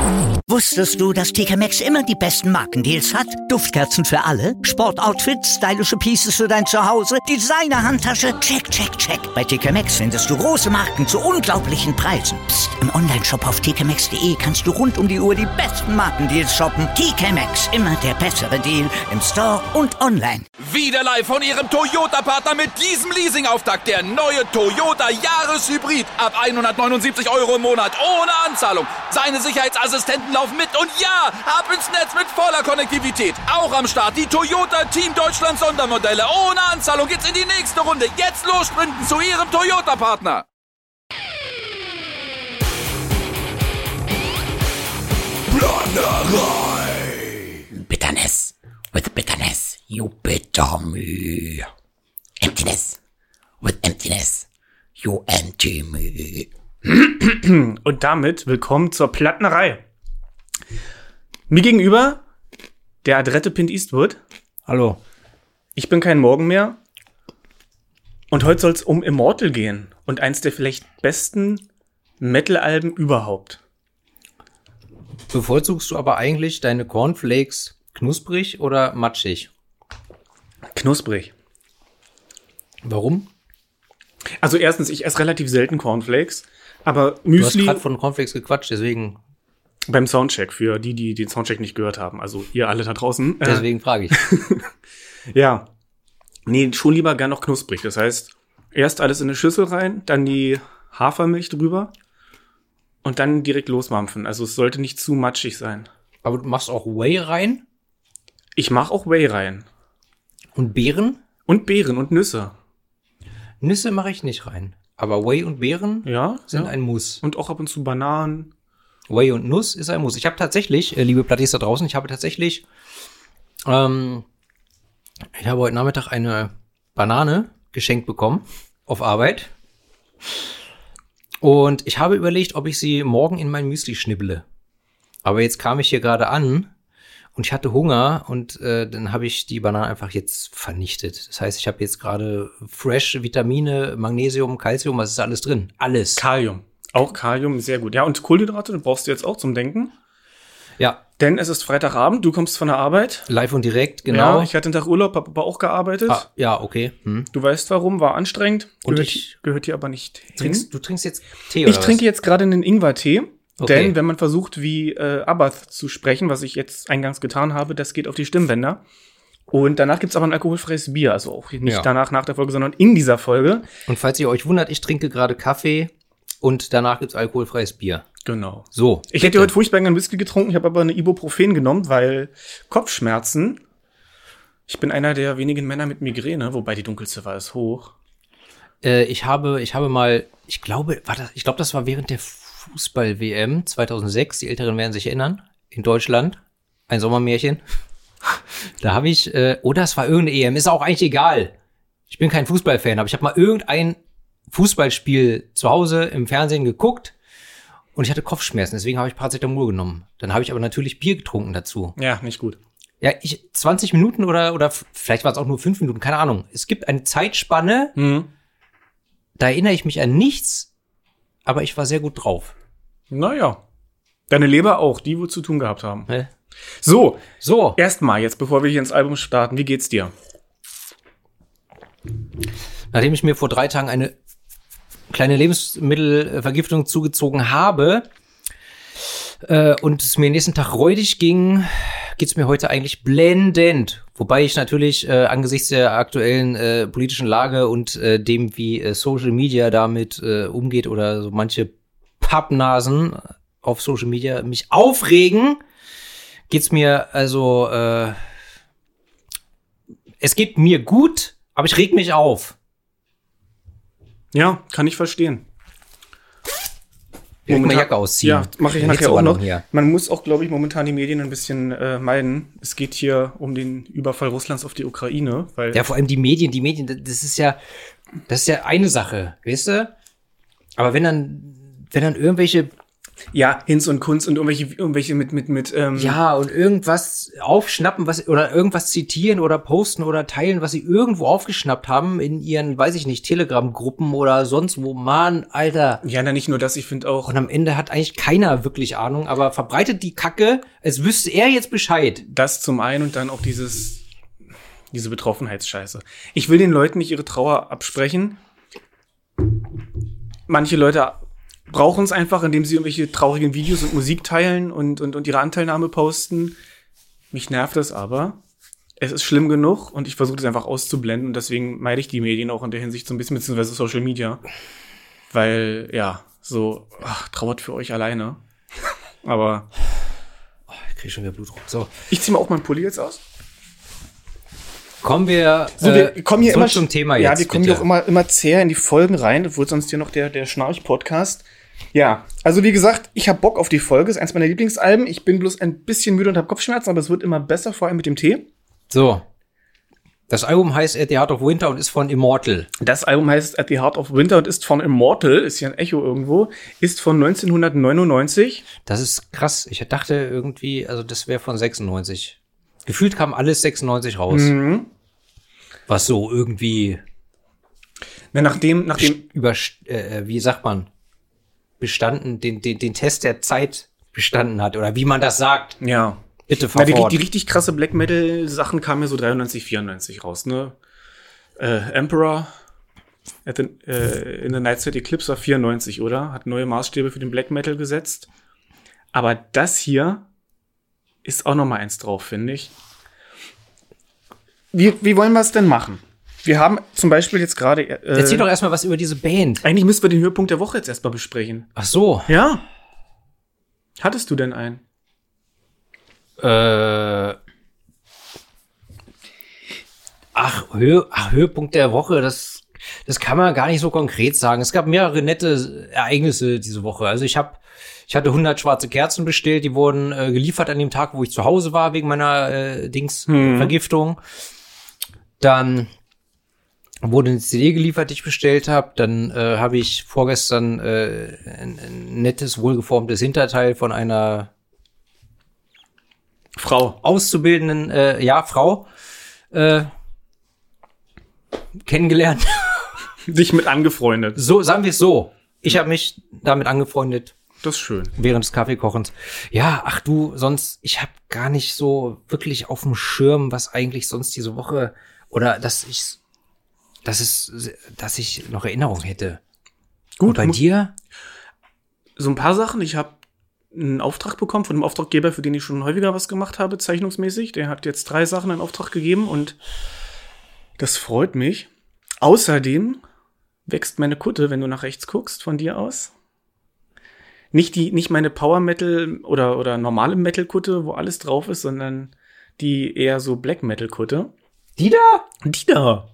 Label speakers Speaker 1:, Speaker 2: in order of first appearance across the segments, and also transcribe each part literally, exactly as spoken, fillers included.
Speaker 1: Wusstest du, dass T K Maxx immer die besten Markendeals hat? Duftkerzen für alle, Sportoutfits, stylische Pieces für dein Zuhause, Designer-Handtasche, check, check, check. Bei T K Maxx findest du große Marken zu unglaublichen Preisen. Psst. Im Onlineshop auf t k maxx punkt d e kannst du rund um die Uhr die besten Markendeals shoppen. T K Maxx, immer der bessere Deal im Store und online.
Speaker 2: Wieder live von Ihrem Toyota-Partner mit diesem Leasing-Auftakt. Der neue Toyota Jahreshybrid. Ab hundertneunundsiebzig Euro im Monat. Ohne Anzahlung. Seine Sicherheitsassistenten laufen mit. Und ja, ab ins Netz mit voller Konnektivität. Auch am Start die Toyota Team Deutschland Sondermodelle. Ohne Anzahlung geht's in die nächste Runde. Jetzt los sprinten zu Ihrem Toyota-Partner.
Speaker 3: Planerei. Bitterness. With bitterness, you bitter me. Emptiness. With emptiness, you empty me.
Speaker 4: Und damit willkommen zur Plattnerei. Mir gegenüber der adrette Pint Eastwood.
Speaker 5: Hallo.
Speaker 4: Ich bin kein Morgen mehr. Und heute soll es um Immortal gehen. Und eins der vielleicht besten Metal-Alben überhaupt.
Speaker 5: Bevorzugst du aber eigentlich deine Cornflakes knusprig oder matschig?
Speaker 4: Knusprig.
Speaker 5: Warum?
Speaker 4: Also erstens, ich esse relativ selten Cornflakes. Aber Müsli...
Speaker 5: Du hast gerade von Cornflakes gequatscht, deswegen...
Speaker 4: Beim Soundcheck, für die, die den Soundcheck nicht gehört haben. Also ihr alle da draußen.
Speaker 5: Deswegen äh, frage ich.
Speaker 4: Ja. Nee, schon lieber gern noch knusprig. Das heißt, erst alles in eine Schüssel rein, dann die Hafermilch drüber und dann direkt losmampfen. Also es sollte nicht zu matschig sein.
Speaker 5: Aber du machst auch Whey rein?
Speaker 4: Ich mache auch Whey rein.
Speaker 5: Und Beeren?
Speaker 4: Und Beeren und Nüsse.
Speaker 5: Nüsse mache ich nicht rein. Aber Whey und Beeren
Speaker 4: ja,
Speaker 5: sind
Speaker 4: ja.
Speaker 5: ein Muss.
Speaker 4: Und auch ab und zu Bananen.
Speaker 5: Whey und Nuss ist ein Muss. Ich habe tatsächlich, äh, liebe Plattis da draußen, ich habe tatsächlich, ähm, ich habe heute Nachmittag eine Banane geschenkt bekommen auf Arbeit. Und ich habe überlegt, ob ich sie morgen in mein Müsli schnibble. Aber jetzt kam ich hier gerade an und ich hatte Hunger und äh, dann habe ich die Banane einfach jetzt vernichtet. Das heißt, ich habe jetzt gerade fresh Vitamine, Magnesium, Calcium, was ist alles drin? Alles.
Speaker 4: Kalium. Auch Kalium, sehr gut. Ja, und Kohlenhydrate, das brauchst du jetzt auch zum Denken.
Speaker 5: Ja.
Speaker 4: Denn es ist Freitagabend, du kommst von der Arbeit.
Speaker 5: Live und direkt, genau.
Speaker 4: Ja, ich hatte einen Tag Urlaub, hab aber auch gearbeitet.
Speaker 5: Ah, ja, okay. Hm.
Speaker 4: Du weißt warum, war anstrengend.
Speaker 5: Und
Speaker 4: gehört,
Speaker 5: ich,
Speaker 4: gehört hier aber nicht hin.
Speaker 5: Trinkst, du trinkst jetzt Tee, oder
Speaker 4: Ich trinke
Speaker 5: was?
Speaker 4: jetzt gerade einen Ingwertee.
Speaker 5: Okay.
Speaker 4: Denn wenn man versucht, wie äh, Abath zu sprechen, was ich jetzt eingangs getan habe, das geht auf die Stimmbänder. Und danach gibt's aber ein alkoholfreies Bier. Also auch nicht
Speaker 5: ja.
Speaker 4: danach, nach der Folge, sondern in dieser Folge.
Speaker 5: Und falls ihr euch wundert, ich trinke gerade Kaffee und danach gibt's alkoholfreies Bier.
Speaker 4: Genau.
Speaker 5: So.
Speaker 4: Ich hätte heute furchtbar gerne Whisky getrunken, ich habe aber eine Ibuprofen genommen, weil Kopfschmerzen. Ich bin einer der wenigen Männer mit Migräne, wobei die Dunkelziffer ist hoch.
Speaker 5: Äh, ich habe, ich habe mal, ich glaube, war das, ich glaube, das war während der Fußball-W M zweitausendsechs. Die Älteren werden sich erinnern. In Deutschland. Ein Sommermärchen. Da habe ich, äh, oder es war irgendeine E M, ist auch eigentlich egal. Ich bin kein Fußballfan, aber ich habe mal irgendein Fußballspiel zu Hause im Fernsehen geguckt und ich hatte Kopfschmerzen, deswegen habe ich Paracetamol genommen. Dann habe ich aber natürlich Bier getrunken dazu.
Speaker 4: Ja, nicht gut.
Speaker 5: Ja, ich zwanzig Minuten oder oder vielleicht war es auch nur fünf Minuten, keine Ahnung. Es gibt eine Zeitspanne,
Speaker 4: mhm.
Speaker 5: da erinnere ich mich an nichts, aber ich war sehr gut drauf.
Speaker 4: Naja, deine Leber auch, die wohl zu tun gehabt haben.
Speaker 5: Hä?
Speaker 4: So,
Speaker 5: So.
Speaker 4: erstmal jetzt, bevor wir hier ins Album starten, wie geht's dir?
Speaker 5: Nachdem ich mir vor drei Tagen eine kleine Lebensmittelvergiftung zugezogen habe äh, und es mir nächsten Tag räudig ging, geht's mir heute eigentlich blendend. Wobei ich natürlich äh, angesichts der aktuellen äh, politischen Lage und äh, dem, wie äh, Social Media damit äh, umgeht oder so manche Pappnasen auf Social Media mich aufregen, geht's mir also, äh, es geht mir gut, aber ich reg mich auf.
Speaker 4: Ja, kann ich verstehen.
Speaker 5: Ich meine Jacke ausziehen.
Speaker 4: Ja, mache ich
Speaker 5: Dann
Speaker 4: nachher
Speaker 5: geht's
Speaker 4: auch
Speaker 5: aber
Speaker 4: noch.
Speaker 5: hier.
Speaker 4: Man muss auch, glaube ich, momentan die Medien ein bisschen äh, meiden. Es geht hier um den Überfall Russlands auf die Ukraine, weil
Speaker 5: Ja, vor allem die Medien, die Medien, das ist ja, das ist ja eine Sache, weißt du? Aber wenn dann, wenn dann irgendwelche
Speaker 4: Ja, Hinz und Kunz und irgendwelche, irgendwelche mit, mit, mit, ähm.
Speaker 5: Ja, und irgendwas aufschnappen, was, oder irgendwas zitieren oder posten oder teilen, was sie irgendwo aufgeschnappt haben in ihren, weiß ich nicht, Telegram-Gruppen oder sonst wo. Mann, Alter.
Speaker 4: Ja, na, nicht nur das, ich finde auch.
Speaker 5: Und am Ende hat eigentlich keiner wirklich Ahnung, aber verbreitet die Kacke, als wüsste er jetzt Bescheid.
Speaker 4: Das zum einen und dann auch dieses, diese Betroffenheitsscheiße. Ich will den Leuten nicht ihre Trauer absprechen. Manche Leute brauchen es einfach, indem sie irgendwelche traurigen Videos und Musik teilen und, und, und ihre Anteilnahme posten. Mich nervt das aber. Es ist schlimm genug und ich versuche das einfach auszublenden und deswegen meide ich die Medien auch in der Hinsicht so ein bisschen, beziehungsweise Social Media. Weil, ja, so, ach, trauert für euch alleine. Aber
Speaker 5: Oh, ich krieg schon wieder Blutdruck. So,
Speaker 4: ich ziehe mal auch meinen Pulli jetzt aus.
Speaker 5: kommen wir,
Speaker 4: So, wir
Speaker 5: äh,
Speaker 4: kommen hier
Speaker 5: zurück
Speaker 4: immer
Speaker 5: zum Thema
Speaker 4: ja,
Speaker 5: jetzt.
Speaker 4: wir kommen
Speaker 5: bitte.
Speaker 4: hier auch immer, immer zäher in die Folgen rein. Das wird sonst hier noch der, der Schnarch-Podcast. Ja, also wie gesagt, ich habe Bock auf die Folge. Ist eins meiner Lieblingsalben. Ich bin bloß ein bisschen müde und habe Kopfschmerzen, aber es wird immer besser, vor allem mit dem Tee.
Speaker 5: So. Das Album heißt At the Heart of Winter und ist von Immortal.
Speaker 4: Das Album heißt At the Heart of Winter und ist von Immortal, ist ja ein Echo irgendwo, ist von neunzehnhundertneunundneunzig.
Speaker 5: Das ist krass. Ich dachte irgendwie, also das wäre von sechsundneunzig. Gefühlt kam alles sechsundneunzig raus.
Speaker 4: Mhm.
Speaker 5: Was so irgendwie
Speaker 4: Na, nachdem, nachdem,
Speaker 5: über, äh, wie sagt man, bestanden, den, den, den Test der Zeit bestanden hat. Oder wie man das sagt.
Speaker 4: ja.
Speaker 5: Bitte
Speaker 4: Na,
Speaker 5: fahr
Speaker 4: die,
Speaker 5: fort.
Speaker 4: die richtig krasse Black Metal Sachen kamen ja so dreiundneunzig, vierundneunzig raus, ne? Äh, Emperor at the, äh, in the Night Side Eclipse war vierundneunzig, oder? Hat neue Maßstäbe für den Black Metal gesetzt. Aber das hier ist auch noch mal eins drauf, finde ich. Wie, wie wollen wir es denn machen? Wir haben zum Beispiel jetzt gerade. Äh,
Speaker 5: Erzähl doch erstmal was über diese Band.
Speaker 4: eigentlich müssten wir den Höhepunkt der Woche jetzt erstmal besprechen.
Speaker 5: Ach so.
Speaker 4: Ja. Hattest du denn einen?
Speaker 5: Äh, ach, Höhe, ach, Höhepunkt der Woche, das, das kann man gar nicht so konkret sagen. Es gab mehrere nette Ereignisse diese Woche. Also ich habe, ich hatte hundert schwarze Kerzen bestellt, die wurden äh, geliefert an dem Tag, wo ich zu Hause war, wegen meiner äh, Dings
Speaker 4: Hm.
Speaker 5: Vergiftung. Dann wurde eine C D geliefert, die ich bestellt habe. Dann äh, habe ich vorgestern äh, ein, ein nettes, wohlgeformtes Hinterteil von einer
Speaker 4: Frau.
Speaker 5: auszubildenden, äh, ja, Frau äh, kennengelernt.
Speaker 4: Dich mit angefreundet.
Speaker 5: So, sagen wir es so. Ich habe mich damit angefreundet
Speaker 4: Das ist schön.
Speaker 5: während des Kaffeekochens. Ja, ach du, sonst, ich habe gar nicht so wirklich auf dem Schirm, was eigentlich sonst diese Woche oder dass ich, dass es, dass ich noch Erinnerung hätte.
Speaker 4: Gut,
Speaker 5: Und bei
Speaker 4: mu-
Speaker 5: dir?
Speaker 4: So ein paar Sachen. Ich habe einen Auftrag bekommen von einem Auftraggeber, für den ich schon häufiger was gemacht habe, zeichnungsmäßig. Der hat jetzt drei Sachen in Auftrag gegeben und das freut mich. Außerdem wächst meine Kutte, wenn du nach rechts guckst, von dir aus. Nicht die, nicht meine Power Metal oder, oder normale Metal Kutte, wo alles drauf ist, sondern die eher so Black Metal Kutte.
Speaker 5: Die da?
Speaker 4: Die da.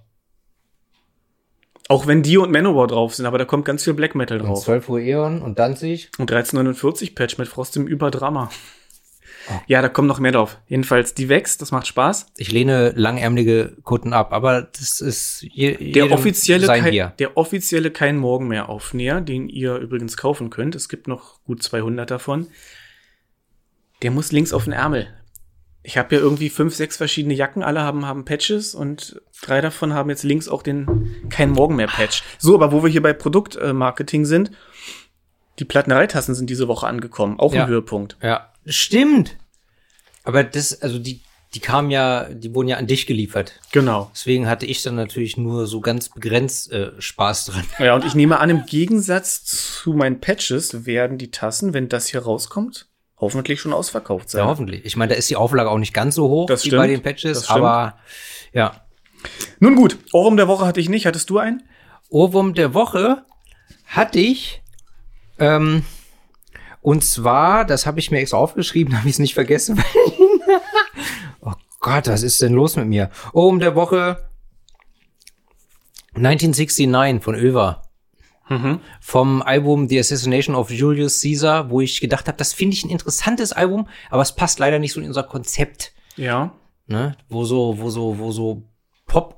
Speaker 4: Auch wenn Dio und Manowar drauf sind, aber da kommt ganz viel Black Metal
Speaker 5: Und
Speaker 4: drauf.
Speaker 5: zwölf Uhr Eon und Danzig.
Speaker 4: Und dreizehnhundertneunundvierzig Patch mit Frost im Überdrama. Ja, da kommt noch mehr drauf. Jedenfalls, die wächst, das macht Spaß.
Speaker 5: Ich lehne langärmelige Kutten ab, aber das ist je,
Speaker 4: Der
Speaker 5: jedem
Speaker 4: offizielle,
Speaker 5: sein
Speaker 4: kein,
Speaker 5: Bier.
Speaker 4: der offizielle Kein Morgen mehr Aufnäher, den ihr übrigens kaufen könnt. Es gibt noch gut zweihundert davon. Der muss links auf den Ärmel. Ich habe ja irgendwie fünf, sechs verschiedene Jacken. Alle haben, haben Patches und drei davon haben jetzt links auch den Kein Morgen mehr Patch. So, aber wo wir hier bei Produktmarketing sind, die Plattenereitassen sind diese Woche angekommen. Auch
Speaker 5: Ja.
Speaker 4: ein Höhepunkt.
Speaker 5: Ja, stimmt. Aber das, also die, die kamen ja, die wurden ja an dich geliefert.
Speaker 4: Genau.
Speaker 5: Deswegen hatte ich dann natürlich nur so ganz begrenzt äh, Spaß dran.
Speaker 4: Ja, und ich nehme an, im Gegensatz zu meinen Patches werden die Tassen, wenn das hier rauskommt, hoffentlich schon ausverkauft sein.
Speaker 5: Ja, hoffentlich. Ich meine, da ist die Auflage auch nicht ganz so hoch
Speaker 4: Das
Speaker 5: wie
Speaker 4: stimmt.
Speaker 5: bei den Patches,
Speaker 4: Das stimmt.
Speaker 5: aber ja.
Speaker 4: Nun gut, Ohrwurm der Woche hatte ich nicht. Hattest du einen?
Speaker 5: Ohrwurm der Woche hatte ich, ähm, und zwar, das habe ich mir extra aufgeschrieben, habe ich es nicht vergessen. Oh Gott, was ist denn los mit mir? Ohrwurm der Woche neunzehnhundertneunundsechzig von Över. Vom Album The Assassination of Julius Caesar, wo ich gedacht habe, das finde ich ein interessantes Album, aber es passt leider nicht so in unser Konzept,
Speaker 4: Ja.
Speaker 5: ne? Wo so, wo so, wo so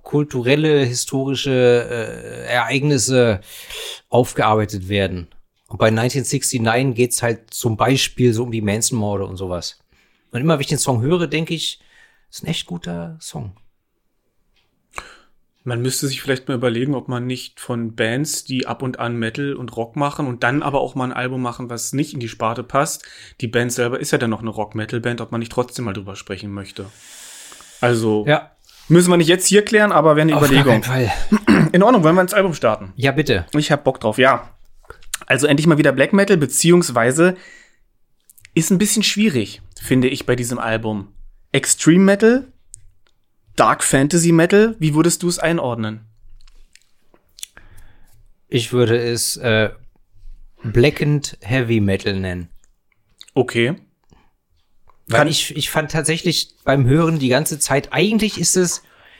Speaker 5: popkulturelle, historische äh, Ereignisse aufgearbeitet werden. Und bei neunzehnhundertneunundsechzig geht's halt zum Beispiel so um die Manson-Morde und sowas. Und immer, wenn ich den Song höre, denke ich, das ist ein echt guter Song.
Speaker 4: Man müsste sich vielleicht mal überlegen, ob man nicht von Bands, die ab und an Metal und Rock machen und dann aber auch mal ein Album machen, was nicht in die Sparte passt. Die Band selber ist ja dann noch eine Rock-Metal-Band, ob man nicht trotzdem mal drüber sprechen möchte. Also
Speaker 5: Ja,
Speaker 4: müssen wir nicht jetzt hier klären, aber wäre eine
Speaker 5: auf gar
Speaker 4: Überlegung.
Speaker 5: keinen Fall.
Speaker 4: In Ordnung, wollen wir ins Album starten?
Speaker 5: Ja, bitte.
Speaker 4: Ich hab Bock drauf, ja. Also endlich mal wieder Black Metal, beziehungsweise ist ein bisschen schwierig, finde ich, bei diesem Album. Extreme Metal, Dark Fantasy Metal, wie würdest du es einordnen?
Speaker 5: Ich würde es äh, Blackened Heavy Metal nennen.
Speaker 4: Okay.
Speaker 5: Weil
Speaker 4: Kann-
Speaker 5: ich, ich fand tatsächlich beim Hören die ganze Zeit, eigentlich ist es,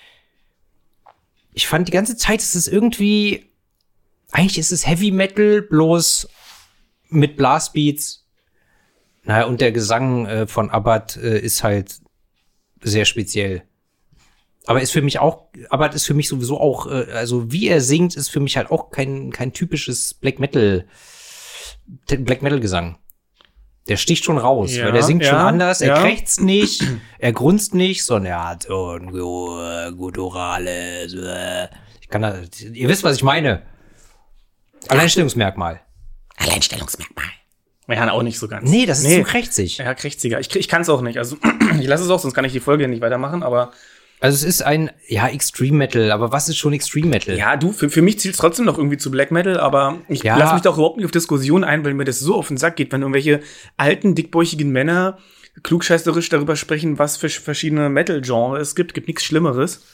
Speaker 5: ich fand die ganze Zeit, ist es irgendwie, eigentlich ist es Heavy Metal, bloß mit Blastbeats. Naja, und der Gesang äh, von Abbott äh, ist halt sehr speziell. Aber ist für mich auch, Abbott ist für mich sowieso auch, äh, also wie er singt, ist für mich halt auch kein, kein typisches Black Metal, Black Metal Gesang. Der sticht schon raus,
Speaker 4: Ja,
Speaker 5: weil der singt
Speaker 4: ja,
Speaker 5: schon anders, er
Speaker 4: ja.
Speaker 5: krächzt nicht, er grunzt nicht, sondern er hat so ein gu- gutturales, äh, ich kann da, ihr wisst, was ich meine. Alleinstellungsmerkmal.
Speaker 3: Alleinstellungsmerkmal.
Speaker 4: Ja, auch nicht so ganz.
Speaker 5: Nee, das ist zu krächzig.
Speaker 4: Ja, krächziger. Ich, ich kann es auch nicht. Also ich lasse es auch, sonst kann ich die Folge nicht weitermachen, aber
Speaker 5: Also es ist ein, ja, Extreme Metal, aber was ist schon Extreme Metal?
Speaker 4: ja, du, für, für mich zielt es trotzdem noch irgendwie zu Black Metal, aber ich
Speaker 5: Ja.
Speaker 4: lasse mich doch überhaupt nicht auf Diskussionen ein, weil mir das so auf den Sack geht, wenn irgendwelche alten, dickbäuchigen Männer klugscheißerisch darüber sprechen, was für verschiedene Metal-Genres es gibt. Gibt nichts Schlimmeres.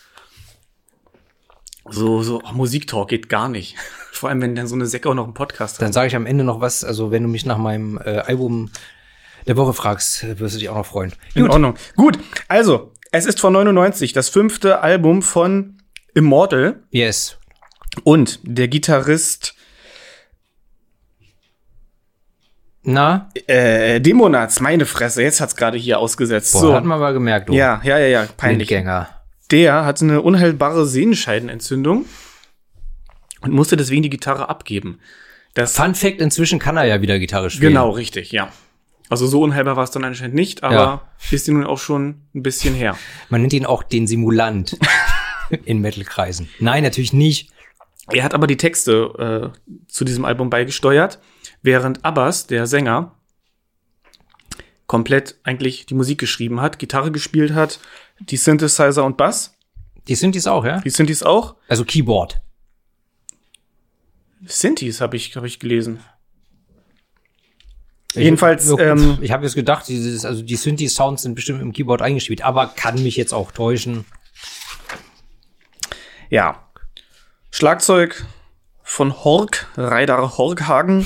Speaker 4: So, so, oh, Musiktalk geht gar nicht. Vor allem, wenn dann so eine Säcke auch noch einen Podcast hat.
Speaker 5: Dann sage ich am Ende noch was, also wenn du mich nach meinem äh, Album der Woche fragst, äh, wirst du dich auch noch freuen.
Speaker 4: In Ordnung. Gut, also, es ist von neunundneunzig, das fünfte Album von Immortal.
Speaker 5: Yes.
Speaker 4: Und der Gitarrist
Speaker 5: Na,
Speaker 4: äh, Demonats, meine Fresse, jetzt hat's gerade hier ausgesetzt.
Speaker 5: boah,
Speaker 4: so.
Speaker 5: hat man aber gemerkt, du.
Speaker 4: Ja, ja, ja, ja, peinlich.
Speaker 5: Blindgänger.
Speaker 4: Der hatte eine unheilbare Sehenscheidenentzündung und musste deswegen die Gitarre abgeben. Das
Speaker 5: Fun Fact, inzwischen kann er ja wieder Gitarre spielen.
Speaker 4: Genau, richtig, ja. Also so unheilbar war es dann anscheinend nicht, aber
Speaker 5: Ja.
Speaker 4: ist die nun auch schon ein bisschen her.
Speaker 5: Man nennt ihn auch den Simulant in Metal-Kreisen. Nein, natürlich nicht.
Speaker 4: Er hat aber die Texte äh, zu diesem Album beigesteuert, während Abbas, der Sänger, komplett eigentlich die Musik geschrieben hat, Gitarre gespielt hat, die Synthesizer und Bass.
Speaker 5: Die Synthes auch, ja?
Speaker 4: Die Synthes auch.
Speaker 5: Also Keyboard.
Speaker 4: Synthes habe ich, hab ich gelesen. Jedenfalls,
Speaker 5: ich,
Speaker 4: ähm,
Speaker 5: ich habe jetzt gedacht, dieses, also die Synthes-Sounds sind bestimmt im Keyboard eingespielt, aber kann mich jetzt auch täuschen.
Speaker 4: ja. Schlagzeug von Hork, Reidar Horkhagen.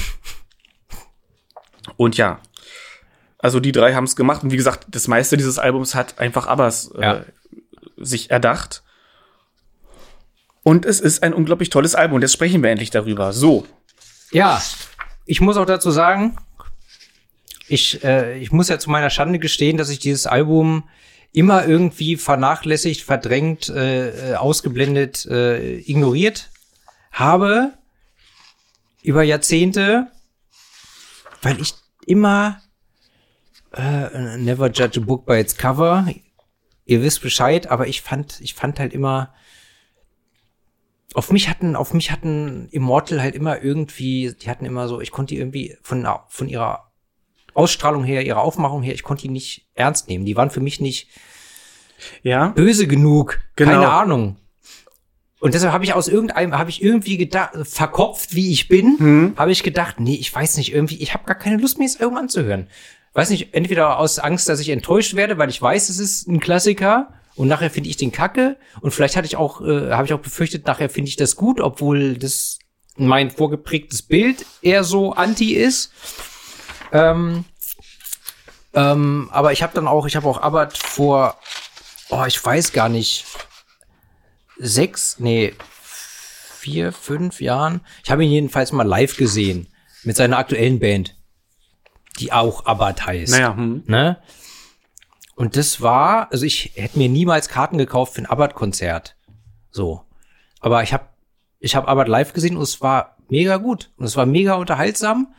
Speaker 4: Und ja, also die drei haben es gemacht. Und wie gesagt, das meiste dieses Albums hat einfach Abbas äh,
Speaker 5: Ja.
Speaker 4: sich erdacht. Und es ist ein unglaublich tolles Album. Und jetzt sprechen wir endlich darüber. So.
Speaker 5: Ja, ich muss auch dazu sagen, ich, äh, ich muss ja zu meiner Schande gestehen, dass ich dieses Album immer irgendwie vernachlässigt, verdrängt, äh, ausgeblendet, äh, ignoriert habe über Jahrzehnte, weil ich immer äh, never judge a book by its cover. Ihr wisst Bescheid, aber ich fand, ich fand halt immer auf mich hatten, auf mich hatten Immortal halt immer irgendwie, die hatten immer so, ich konnte die irgendwie von, von ihrer Ausstrahlung her, ihrer Aufmachung her, ich konnte die nicht ernst nehmen. Die waren für mich nicht
Speaker 4: Ja.
Speaker 5: böse genug.
Speaker 4: Genau.
Speaker 5: Keine Ahnung. Und deshalb habe ich aus irgendeinem, habe ich irgendwie gedacht, verkopft wie ich bin,
Speaker 4: Mhm.
Speaker 5: habe ich gedacht, nee, ich weiß nicht, irgendwie, ich habe gar keine Lust mehr, das Album anzuhören. Weiß nicht, entweder aus Angst, dass ich enttäuscht werde, weil ich weiß, es ist ein Klassiker und nachher finde ich den kacke. Und vielleicht hatte ich auch, äh, habe ich auch befürchtet, nachher finde ich das gut, obwohl das mein vorgeprägtes Bild eher so anti ist. Ähm, ähm, aber ich habe dann auch, ich habe auch Abbott vor, oh, ich weiß gar nicht, sechs, nee, vier, fünf Jahren. Ich habe ihn jedenfalls mal live gesehen mit seiner aktuellen Band, die auch Abbott heißt.
Speaker 4: Naja, hm.
Speaker 5: Ne? Und das war, also ich hätte mir niemals Karten gekauft für ein Abbott-Konzert. So. Aber ich habe ich hab Abbott live gesehen und es war mega gut. Und es war mega unterhaltsam.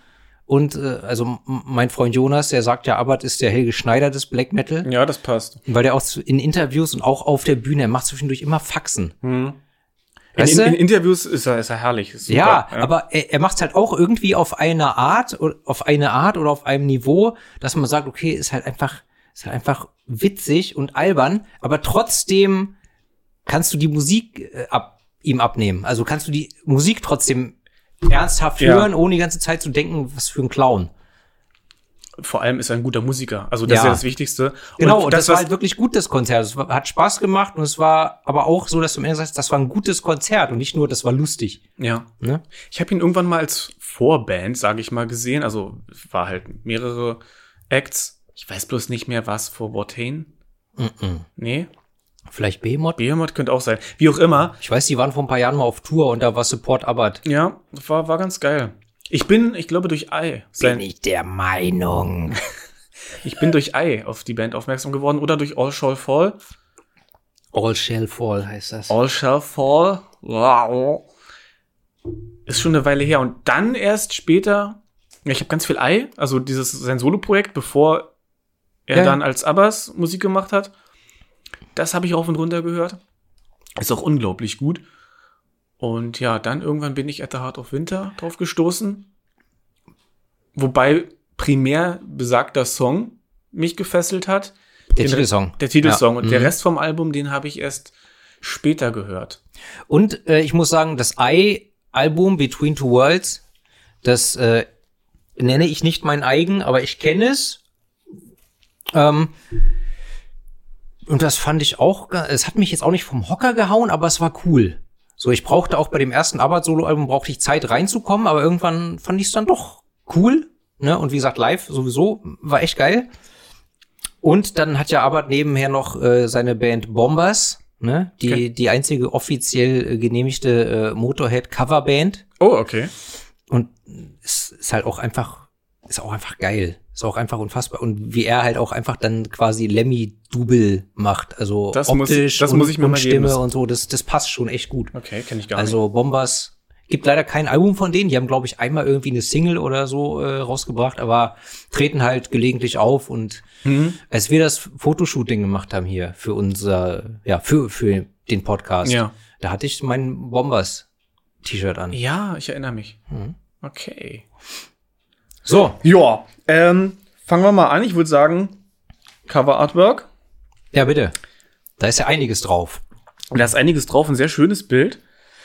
Speaker 5: Und äh, also m- mein Freund Jonas, der sagt ja, Abbott ist der Helge Schneider des Black Metal.
Speaker 4: Ja, das passt.
Speaker 5: Weil der auch zu- in Interviews und auch auf der Bühne, er macht zwischendurch immer Faxen.
Speaker 4: In,
Speaker 5: Weißt
Speaker 4: in,
Speaker 5: du?
Speaker 4: in Interviews ist er, ist er herrlich. Ist super,
Speaker 5: Ja, aber er, er macht es halt auch irgendwie auf eine Art, o- auf eine Art oder auf einem Niveau, dass man sagt, okay, ist halt einfach, ist halt einfach witzig und albern, aber trotzdem kannst du die Musik äh, ab, ihm abnehmen. Also kannst du die Musik trotzdem ernsthaft
Speaker 4: Ja.
Speaker 5: hören, ohne die ganze Zeit zu denken, was für ein Clown.
Speaker 4: Vor allem ist er ein guter Musiker. Also das
Speaker 5: Ja.
Speaker 4: ist ja das Wichtigste.
Speaker 5: Genau, und das, das war
Speaker 4: was-
Speaker 5: halt wirklich gut, das Konzert. Es war, hat Spaß gemacht und es war aber auch so, dass du am Ende sagst, das war ein gutes Konzert und nicht nur, das war lustig.
Speaker 4: Ja.
Speaker 5: Ne?
Speaker 4: Ich habe ihn irgendwann mal als Vorband, sage ich mal, gesehen. Also es war halt mehrere Acts. Ich weiß bloß nicht mehr, was vor Watain. Nee,
Speaker 5: Vielleicht Behemoth?
Speaker 4: Behemoth könnte auch sein. Wie auch immer.
Speaker 5: Ich weiß, die waren vor ein paar Jahren mal auf Tour und da war Support Abbott.
Speaker 4: Ja, war, war ganz geil. Ich bin, ich glaube, durch Ei. Sein,
Speaker 5: ich der Meinung.
Speaker 4: ich bin durch Ei auf die Band aufmerksam geworden oder durch All Shall Fall.
Speaker 5: All Shall Fall heißt das.
Speaker 4: All Shall Fall. Wow. Ist schon eine Weile her. Und dann erst später, ja, ich habe ganz viel Ei, also dieses sein Soloprojekt, bevor er
Speaker 5: Ja.
Speaker 4: dann als Abbas Musik gemacht hat. Das habe ich rauf und runter gehört. Ist auch unglaublich gut. Und ja, dann irgendwann bin ich at the Heart of Winter drauf gestoßen. Wobei primär besagter Song mich gefesselt hat.
Speaker 5: Der
Speaker 4: Den-
Speaker 5: Titelsong.
Speaker 4: Der Titelsong.
Speaker 5: Ja.
Speaker 4: Und der
Speaker 5: Mhm.
Speaker 4: Rest vom Album, den habe ich erst später gehört.
Speaker 5: Und äh, ich muss sagen, das I-Album Between Two Worlds, das äh, nenne ich nicht mein eigen, aber ich kenne es. Ähm, und das fand ich auch, ga- es hat mich jetzt auch nicht vom Hocker gehauen, aber es war cool. So, ich brauchte auch bei dem ersten Abbott-Solo-Album brauchte ich Zeit reinzukommen, aber irgendwann fand ich es dann doch cool. Ne? Und wie gesagt, live sowieso war echt geil. Und dann hat ja Abbott nebenher noch äh, seine Band Bombers, ne? Die,
Speaker 4: Okay.
Speaker 5: die einzige offiziell äh, genehmigte äh, Motorhead-Coverband.
Speaker 4: Oh, okay.
Speaker 5: Und es ist halt auch einfach, ist auch einfach geil. Ist auch einfach unfassbar. Und wie er halt auch einfach dann quasi Lemmy-Double macht. Also
Speaker 4: Das muss-
Speaker 5: optisch
Speaker 4: das
Speaker 5: und,
Speaker 4: muss ich mir
Speaker 5: und
Speaker 4: mal geben.
Speaker 5: Stimme und so. Das, das passt schon echt gut.
Speaker 4: Okay, kenne ich gar nicht.
Speaker 5: Also Bombers, gibt leider kein Album von denen. Die haben, glaube ich, einmal irgendwie eine Single oder so äh, rausgebracht, aber treten halt gelegentlich auf. Und
Speaker 4: Mhm.
Speaker 5: als wir das Fotoshooting gemacht haben hier für unser, ja, für, für den Podcast,
Speaker 4: Ja.
Speaker 5: da hatte ich mein Bombers-T-Shirt an.
Speaker 4: Ja, ich erinnere mich.
Speaker 5: Mhm.
Speaker 4: Okay.
Speaker 5: So,
Speaker 4: Ja, ähm, fangen wir mal an. Ich würde sagen, Cover Artwork.
Speaker 5: ja bitte. Da ist ja einiges drauf.
Speaker 4: Da ist einiges drauf, ein sehr schönes Bild.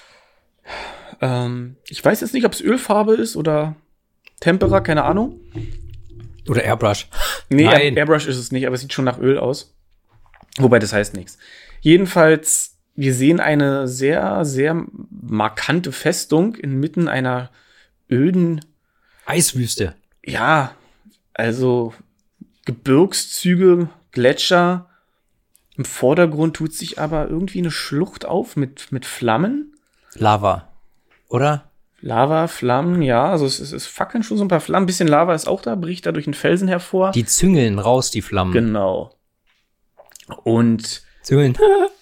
Speaker 4: Ähm, ich weiß jetzt nicht, ob es Ölfarbe ist oder Tempera, keine Ahnung.
Speaker 5: Oder Airbrush.
Speaker 4: Nee,
Speaker 5: Nein.
Speaker 4: Air- Airbrush ist es nicht, aber es sieht schon nach Öl aus. Wobei, das heißt nichts. Jedenfalls, wir sehen eine sehr, sehr markante Festung inmitten einer öden,
Speaker 5: Eiswüste.
Speaker 4: ja, also Gebirgszüge, Gletscher. Im Vordergrund tut sich aber irgendwie eine Schlucht auf mit, mit Flammen.
Speaker 5: Lava. Oder?
Speaker 4: Lava, Flammen, ja, also es, es, es fackeln schon so ein paar Flammen. Ein bisschen Lava ist auch da, bricht da durch einen Felsen hervor.
Speaker 5: Die züngeln raus, die Flammen.
Speaker 4: Genau. Und
Speaker 5: Züngeln.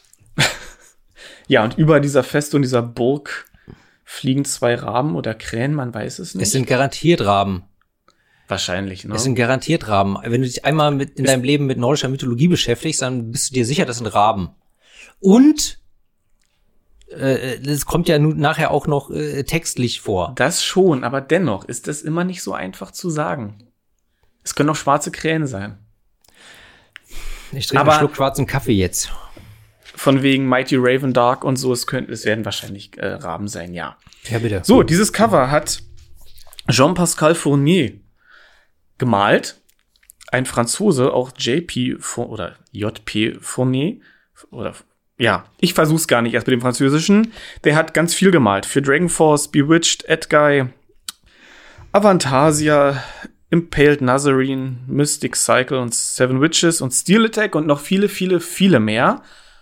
Speaker 4: ja, und über dieser Festung, dieser Burg fliegen zwei Raben oder Krähen, man weiß es nicht.
Speaker 5: Es sind garantiert Raben.
Speaker 4: wahrscheinlich, ne?
Speaker 5: Es sind garantiert Raben. Wenn du dich einmal mit in deinem Leben mit nordischer Mythologie beschäftigst, dann bist du dir sicher, das sind Raben. Und äh, das kommt ja nun nachher auch noch äh, textlich vor.
Speaker 4: Das schon, aber dennoch ist das immer nicht so einfach zu sagen. Es können auch schwarze Krähen sein.
Speaker 5: Ich trinke
Speaker 4: Aber-
Speaker 5: einen Schluck schwarzen Kaffee jetzt.
Speaker 4: Von wegen Mighty Raven Dark und so, es, können, es werden wahrscheinlich äh, Raben sein, ja.
Speaker 5: Ja, bitte.
Speaker 4: So, dieses Cover hat Jean-Pascal Fournier gemalt. Ein Franzose, auch J P Four- oder J P Fournier. Oder, ja, ich versuch's gar nicht erst mit dem Französischen. Der hat ganz viel gemalt. Für Dragon Force, Bewitched, Edguy, Avantasia, Impaled Nazarene, Mystic Cycle und Seven Witches und Steel Attack und noch viele, viele, viele mehr.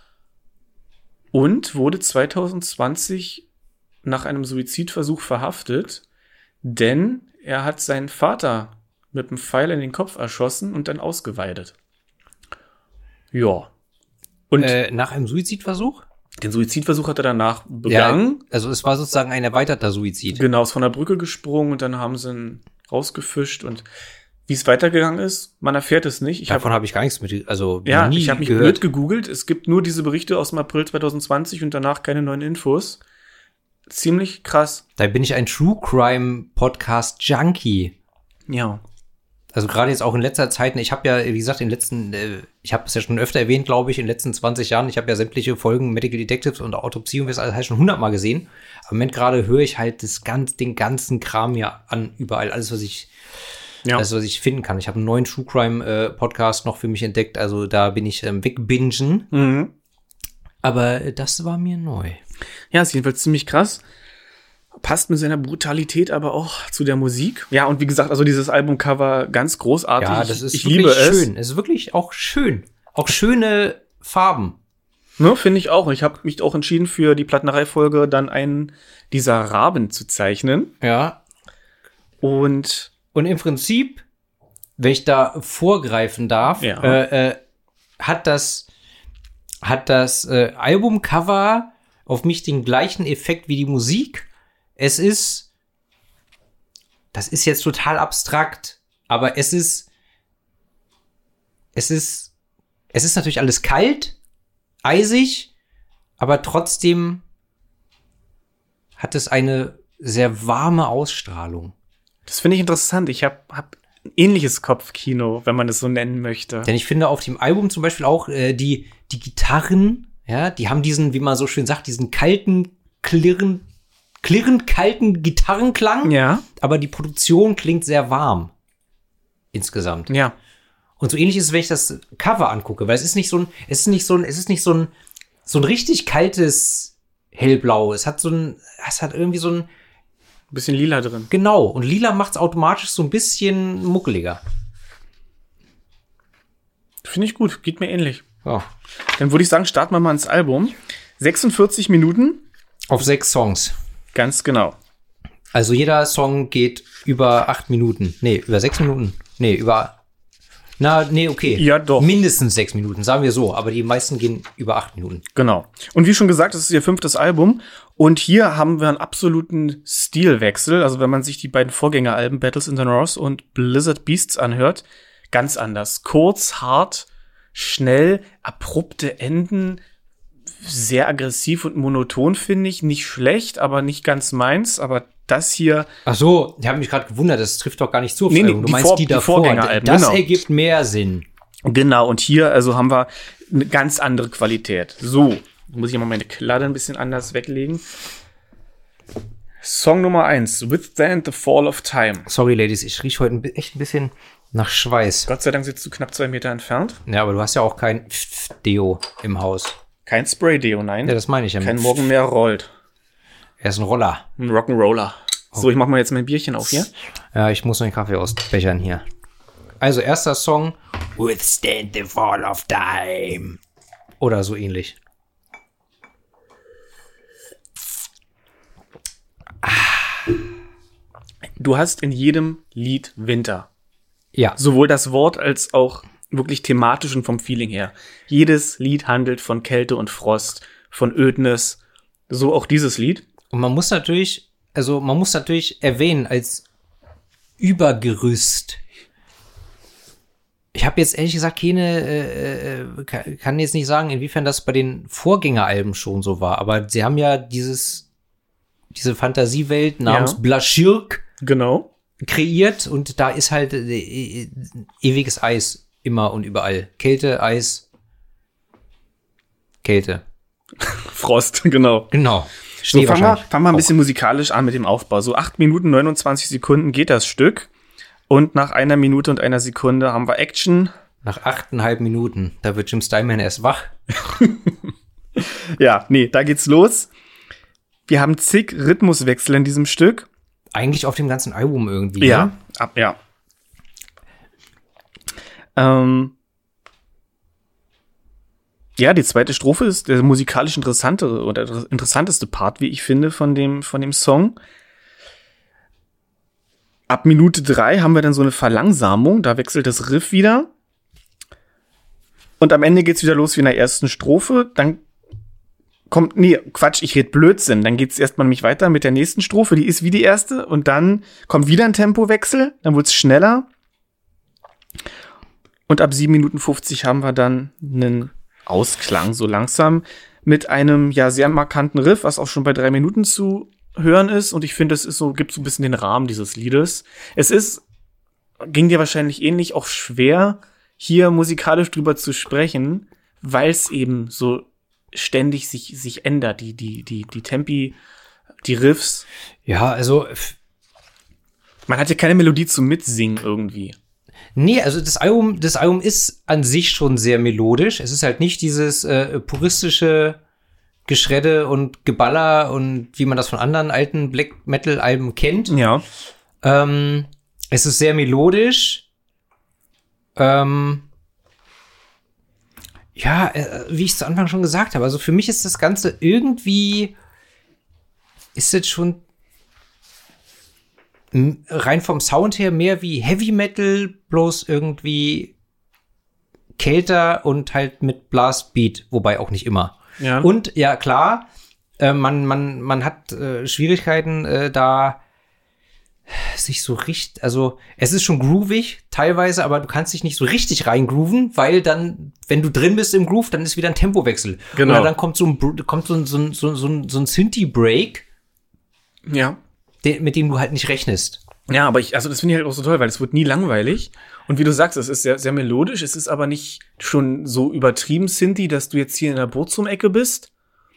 Speaker 4: Und wurde zwanzig zwanzig nach einem Suizidversuch verhaftet, denn er hat seinen Vater mit einem Pfeil in den Kopf erschossen und dann ausgeweidet. Ja. Und
Speaker 5: Äh, nach einem Suizidversuch?
Speaker 4: den Suizidversuch hat er danach begangen.
Speaker 5: Ja, also es war sozusagen ein erweiterter Suizid.
Speaker 4: Genau, ist von der Brücke gesprungen und dann haben sie ihn rausgefischt und wie es weitergegangen ist, man erfährt es nicht. Ich
Speaker 5: Davon
Speaker 4: hab,
Speaker 5: habe ich gar nichts mit, also
Speaker 4: ja,
Speaker 5: nie
Speaker 4: ich habe mich
Speaker 5: gehört.
Speaker 4: blöd gegoogelt. Es gibt nur diese Berichte aus dem April zwanzig zwanzig und danach keine neuen Infos. Ziemlich krass.
Speaker 5: Da bin ich ein True Crime Podcast Junkie.
Speaker 4: Ja.
Speaker 5: Also gerade jetzt auch in letzter Zeit, ich habe ja, wie gesagt, in den letzten, äh, ich habe es ja schon öfter erwähnt, glaube ich, in den letzten zwanzig Jahren, ich habe ja sämtliche Folgen Medical Detectives und Autopsie und das alles halt schon hundertmal gesehen. Aber im Moment gerade höre ich halt das ganz, den ganzen Kram hier an, überall, alles, was ich,
Speaker 4: Ja.
Speaker 5: alles, was ich finden kann. Ich habe einen neuen True Crime äh, Podcast noch für mich entdeckt, also da bin ich ähm, wegbingen.
Speaker 4: Mhm.
Speaker 5: Aber äh, das war mir neu.
Speaker 4: Ja, ist jedenfalls ziemlich krass. Passt mit seiner Brutalität aber auch zu der Musik. Ja, und wie gesagt, also dieses Albumcover ganz großartig.
Speaker 5: Ja, das ist
Speaker 4: ich
Speaker 5: wirklich
Speaker 4: liebe es.
Speaker 5: schön. Es ist wirklich auch schön. Auch schöne Farben.
Speaker 4: Ne, finde ich auch. Ich habe mich auch entschieden, für die Plattenerei-Folge dann einen dieser Raben zu zeichnen.
Speaker 5: Ja.
Speaker 4: Und
Speaker 5: Und im Prinzip, wenn ich da vorgreifen darf,
Speaker 4: Ja.
Speaker 5: äh, äh, hat das, hat das äh, Albumcover auf mich den gleichen Effekt wie die Musik. Es ist, das ist jetzt total abstrakt, aber es ist, es ist, es ist natürlich alles kalt, eisig, aber trotzdem hat es eine sehr warme Ausstrahlung.
Speaker 4: das finde ich interessant. Ich habe hab ein ähnliches Kopfkino, wenn man es so nennen möchte.
Speaker 5: Denn ich finde auf dem Album zum Beispiel auch äh, die, die Gitarren, ja, die haben diesen, wie man so schön sagt, diesen kalten, klirren, klirrend kalten Gitarrenklang.
Speaker 4: Ja,
Speaker 5: Aber die Produktion klingt sehr warm. Insgesamt.
Speaker 4: ja.
Speaker 5: Und so ähnlich ist es, wenn ich das Cover angucke, weil es ist nicht so ein, es ist nicht so ein, es ist nicht so ein, so ein richtig kaltes Hellblau. Es hat so ein, es hat irgendwie so ein,
Speaker 4: Ein bisschen lila drin.
Speaker 5: genau. Und lila macht es automatisch so ein bisschen muckeliger.
Speaker 4: Finde ich gut. Geht mir ähnlich.
Speaker 5: Ja.
Speaker 4: Dann würde ich sagen, starten wir mal ins Album. sechsundvierzig Minuten.
Speaker 5: Auf sechs Songs.
Speaker 4: Ganz genau.
Speaker 5: Also jeder Song geht über acht Minuten. Nee, über sechs Minuten. Nee, über. Na, nee, okay.
Speaker 4: Ja, doch.
Speaker 5: Mindestens sechs Minuten, sagen wir so. Aber die meisten gehen über acht Minuten.
Speaker 4: Genau. Und wie schon gesagt, das ist ihr fünftes Album. Und hier haben wir einen absoluten Stilwechsel. Also wenn man sich die beiden Vorgängeralben Battles in the North und Blizzard Beasts anhört, ganz anders. Kurz, hart, schnell, abrupte Enden, sehr aggressiv und monoton, finde ich. Nicht schlecht, aber nicht ganz meins. Aber das hier,
Speaker 5: Ach so, ich habe mich gerade gewundert, das trifft doch gar nicht zu. auf
Speaker 4: Nee, nee,
Speaker 5: Album. Du
Speaker 4: die
Speaker 5: meinst
Speaker 4: Vor-
Speaker 5: die
Speaker 4: die
Speaker 5: davor.
Speaker 4: Vorgängeralben,
Speaker 5: Das
Speaker 4: genau.
Speaker 5: ergibt mehr Sinn.
Speaker 4: genau, und hier also haben wir eine ganz andere Qualität. So, muss ich mal meine Kladde ein bisschen anders weglegen. Song Nummer eins, Withstand the Fall of Time.
Speaker 5: Sorry, Ladies, ich rieche heute ein bi- echt ein bisschen nach Schweiß.
Speaker 4: Gott sei Dank sitzt du knapp zwei Meter entfernt.
Speaker 5: Ja, aber du hast ja auch kein Deo im Haus.
Speaker 4: Kein Spray-Deo, nein.
Speaker 5: Ja, das meine ich ja.
Speaker 4: Kein Morgen mehr rollt.
Speaker 5: Er ist ein Roller.
Speaker 4: Ein Rock'n'Roller. So, ich mach mal jetzt mein Bierchen auf hier.
Speaker 5: Ja, ich muss noch einen Kaffee ausbechern hier. Also, erster Song. Withstand the Fall of Time. Oder so ähnlich.
Speaker 4: Du hast in jedem Lied Winter.
Speaker 5: Ja.
Speaker 4: Sowohl das Wort als auch wirklich thematisch und vom Feeling her. Jedes Lied handelt von Kälte und Frost, von Ödnis. So auch dieses Lied.
Speaker 5: Und man muss natürlich, also man muss natürlich erwähnen als Übergerüst. Ich habe jetzt ehrlich gesagt keine, äh, äh, kann- kann jetzt nicht sagen, inwiefern das bei den Vorgängeralben schon so war. Aber sie haben ja dieses, diese Fantasiewelt namens
Speaker 4: Ja.
Speaker 5: Blaschirk
Speaker 4: Genau.
Speaker 5: kreiert und da ist halt äh, äh, ewiges Eis immer und überall. Kälte, Eis, Kälte.
Speaker 4: Frost, genau.
Speaker 5: Genau.
Speaker 4: So,
Speaker 5: Schnee
Speaker 4: fangen wir,
Speaker 5: wahrscheinlich
Speaker 4: fangen wir ein
Speaker 5: auch.
Speaker 4: bisschen musikalisch an mit dem Aufbau. So acht Minuten, neunundzwanzig Sekunden geht das Stück. Und nach einer Minute und einer Sekunde haben wir Action.
Speaker 5: Nach achteinhalb Minuten, da wird Jim Steinman erst wach.
Speaker 4: Ja, nee, da geht's los. Wir haben zig Rhythmuswechsel in diesem Stück.
Speaker 5: Eigentlich auf dem ganzen Album irgendwie.
Speaker 4: Ja,
Speaker 5: Ne?
Speaker 4: ab, ja. Ähm, ja, die zweite Strophe ist der musikalisch interessante oder der interessanteste Part, wie ich finde, von dem, von dem Song. Ab Minute drei haben wir dann so eine Verlangsamung, da wechselt das Riff wieder. Und am Ende geht's wieder los wie in der ersten Strophe. Dann kommt, nee, Quatsch, ich red Blödsinn. Dann geht's erstmal nämlich weiter mit der nächsten Strophe, die ist wie die erste. Und dann kommt wieder ein Tempowechsel, dann wird's schneller. Und ab sieben Minuten fünfzig haben wir dann einen Ausklang, so langsam, mit einem ja sehr markanten Riff, was auch schon bei drei Minuten zu hören ist. Und ich finde, es ist so, gibt so ein bisschen den Rahmen dieses Liedes. Es ist, ging dir wahrscheinlich ähnlich, auch schwer, hier musikalisch drüber zu sprechen, weil es eben so ständig sich, sich ändert, die, die, die, die Tempi, die Riffs.
Speaker 5: Ja, also.
Speaker 4: Man hat ja keine Melodie zum Mitsingen irgendwie.
Speaker 5: Nee, also das Album, das Album ist an sich schon sehr melodisch. Es ist halt nicht dieses äh, puristische Geschredde und Geballer und wie man das von anderen alten Black Metal Alben kennt.
Speaker 4: Ja.
Speaker 5: Ähm, es ist sehr melodisch. Ähm, ja, äh, wie ich zu Anfang schon gesagt habe, also für mich ist das Ganze irgendwie, ist jetzt schon rein vom Sound her mehr wie Heavy Metal, bloß irgendwie kälter und halt mit Blastbeat, wobei auch nicht immer.
Speaker 4: Ja.
Speaker 5: Und ja, klar, äh, man, man, man hat äh, Schwierigkeiten, äh, da sich so richtig, also es ist schon groovig teilweise, aber du kannst dich nicht so richtig reingrooven, weil dann, wenn du drin bist im Groove, dann ist wieder ein Tempowechsel.
Speaker 4: Genau.
Speaker 5: Oder dann kommt so ein, kommt so ein, so ein, so ein, so ein Synthie-Break,
Speaker 4: Ja.
Speaker 5: den, mit dem du halt nicht rechnest.
Speaker 4: Ja, aber ich, also das finde ich halt auch so toll, weil es wird nie langweilig. Und wie du sagst, es ist sehr, sehr melodisch, es ist aber nicht schon so übertrieben Synthi, dass du jetzt hier in der Burzum-Ecke bist.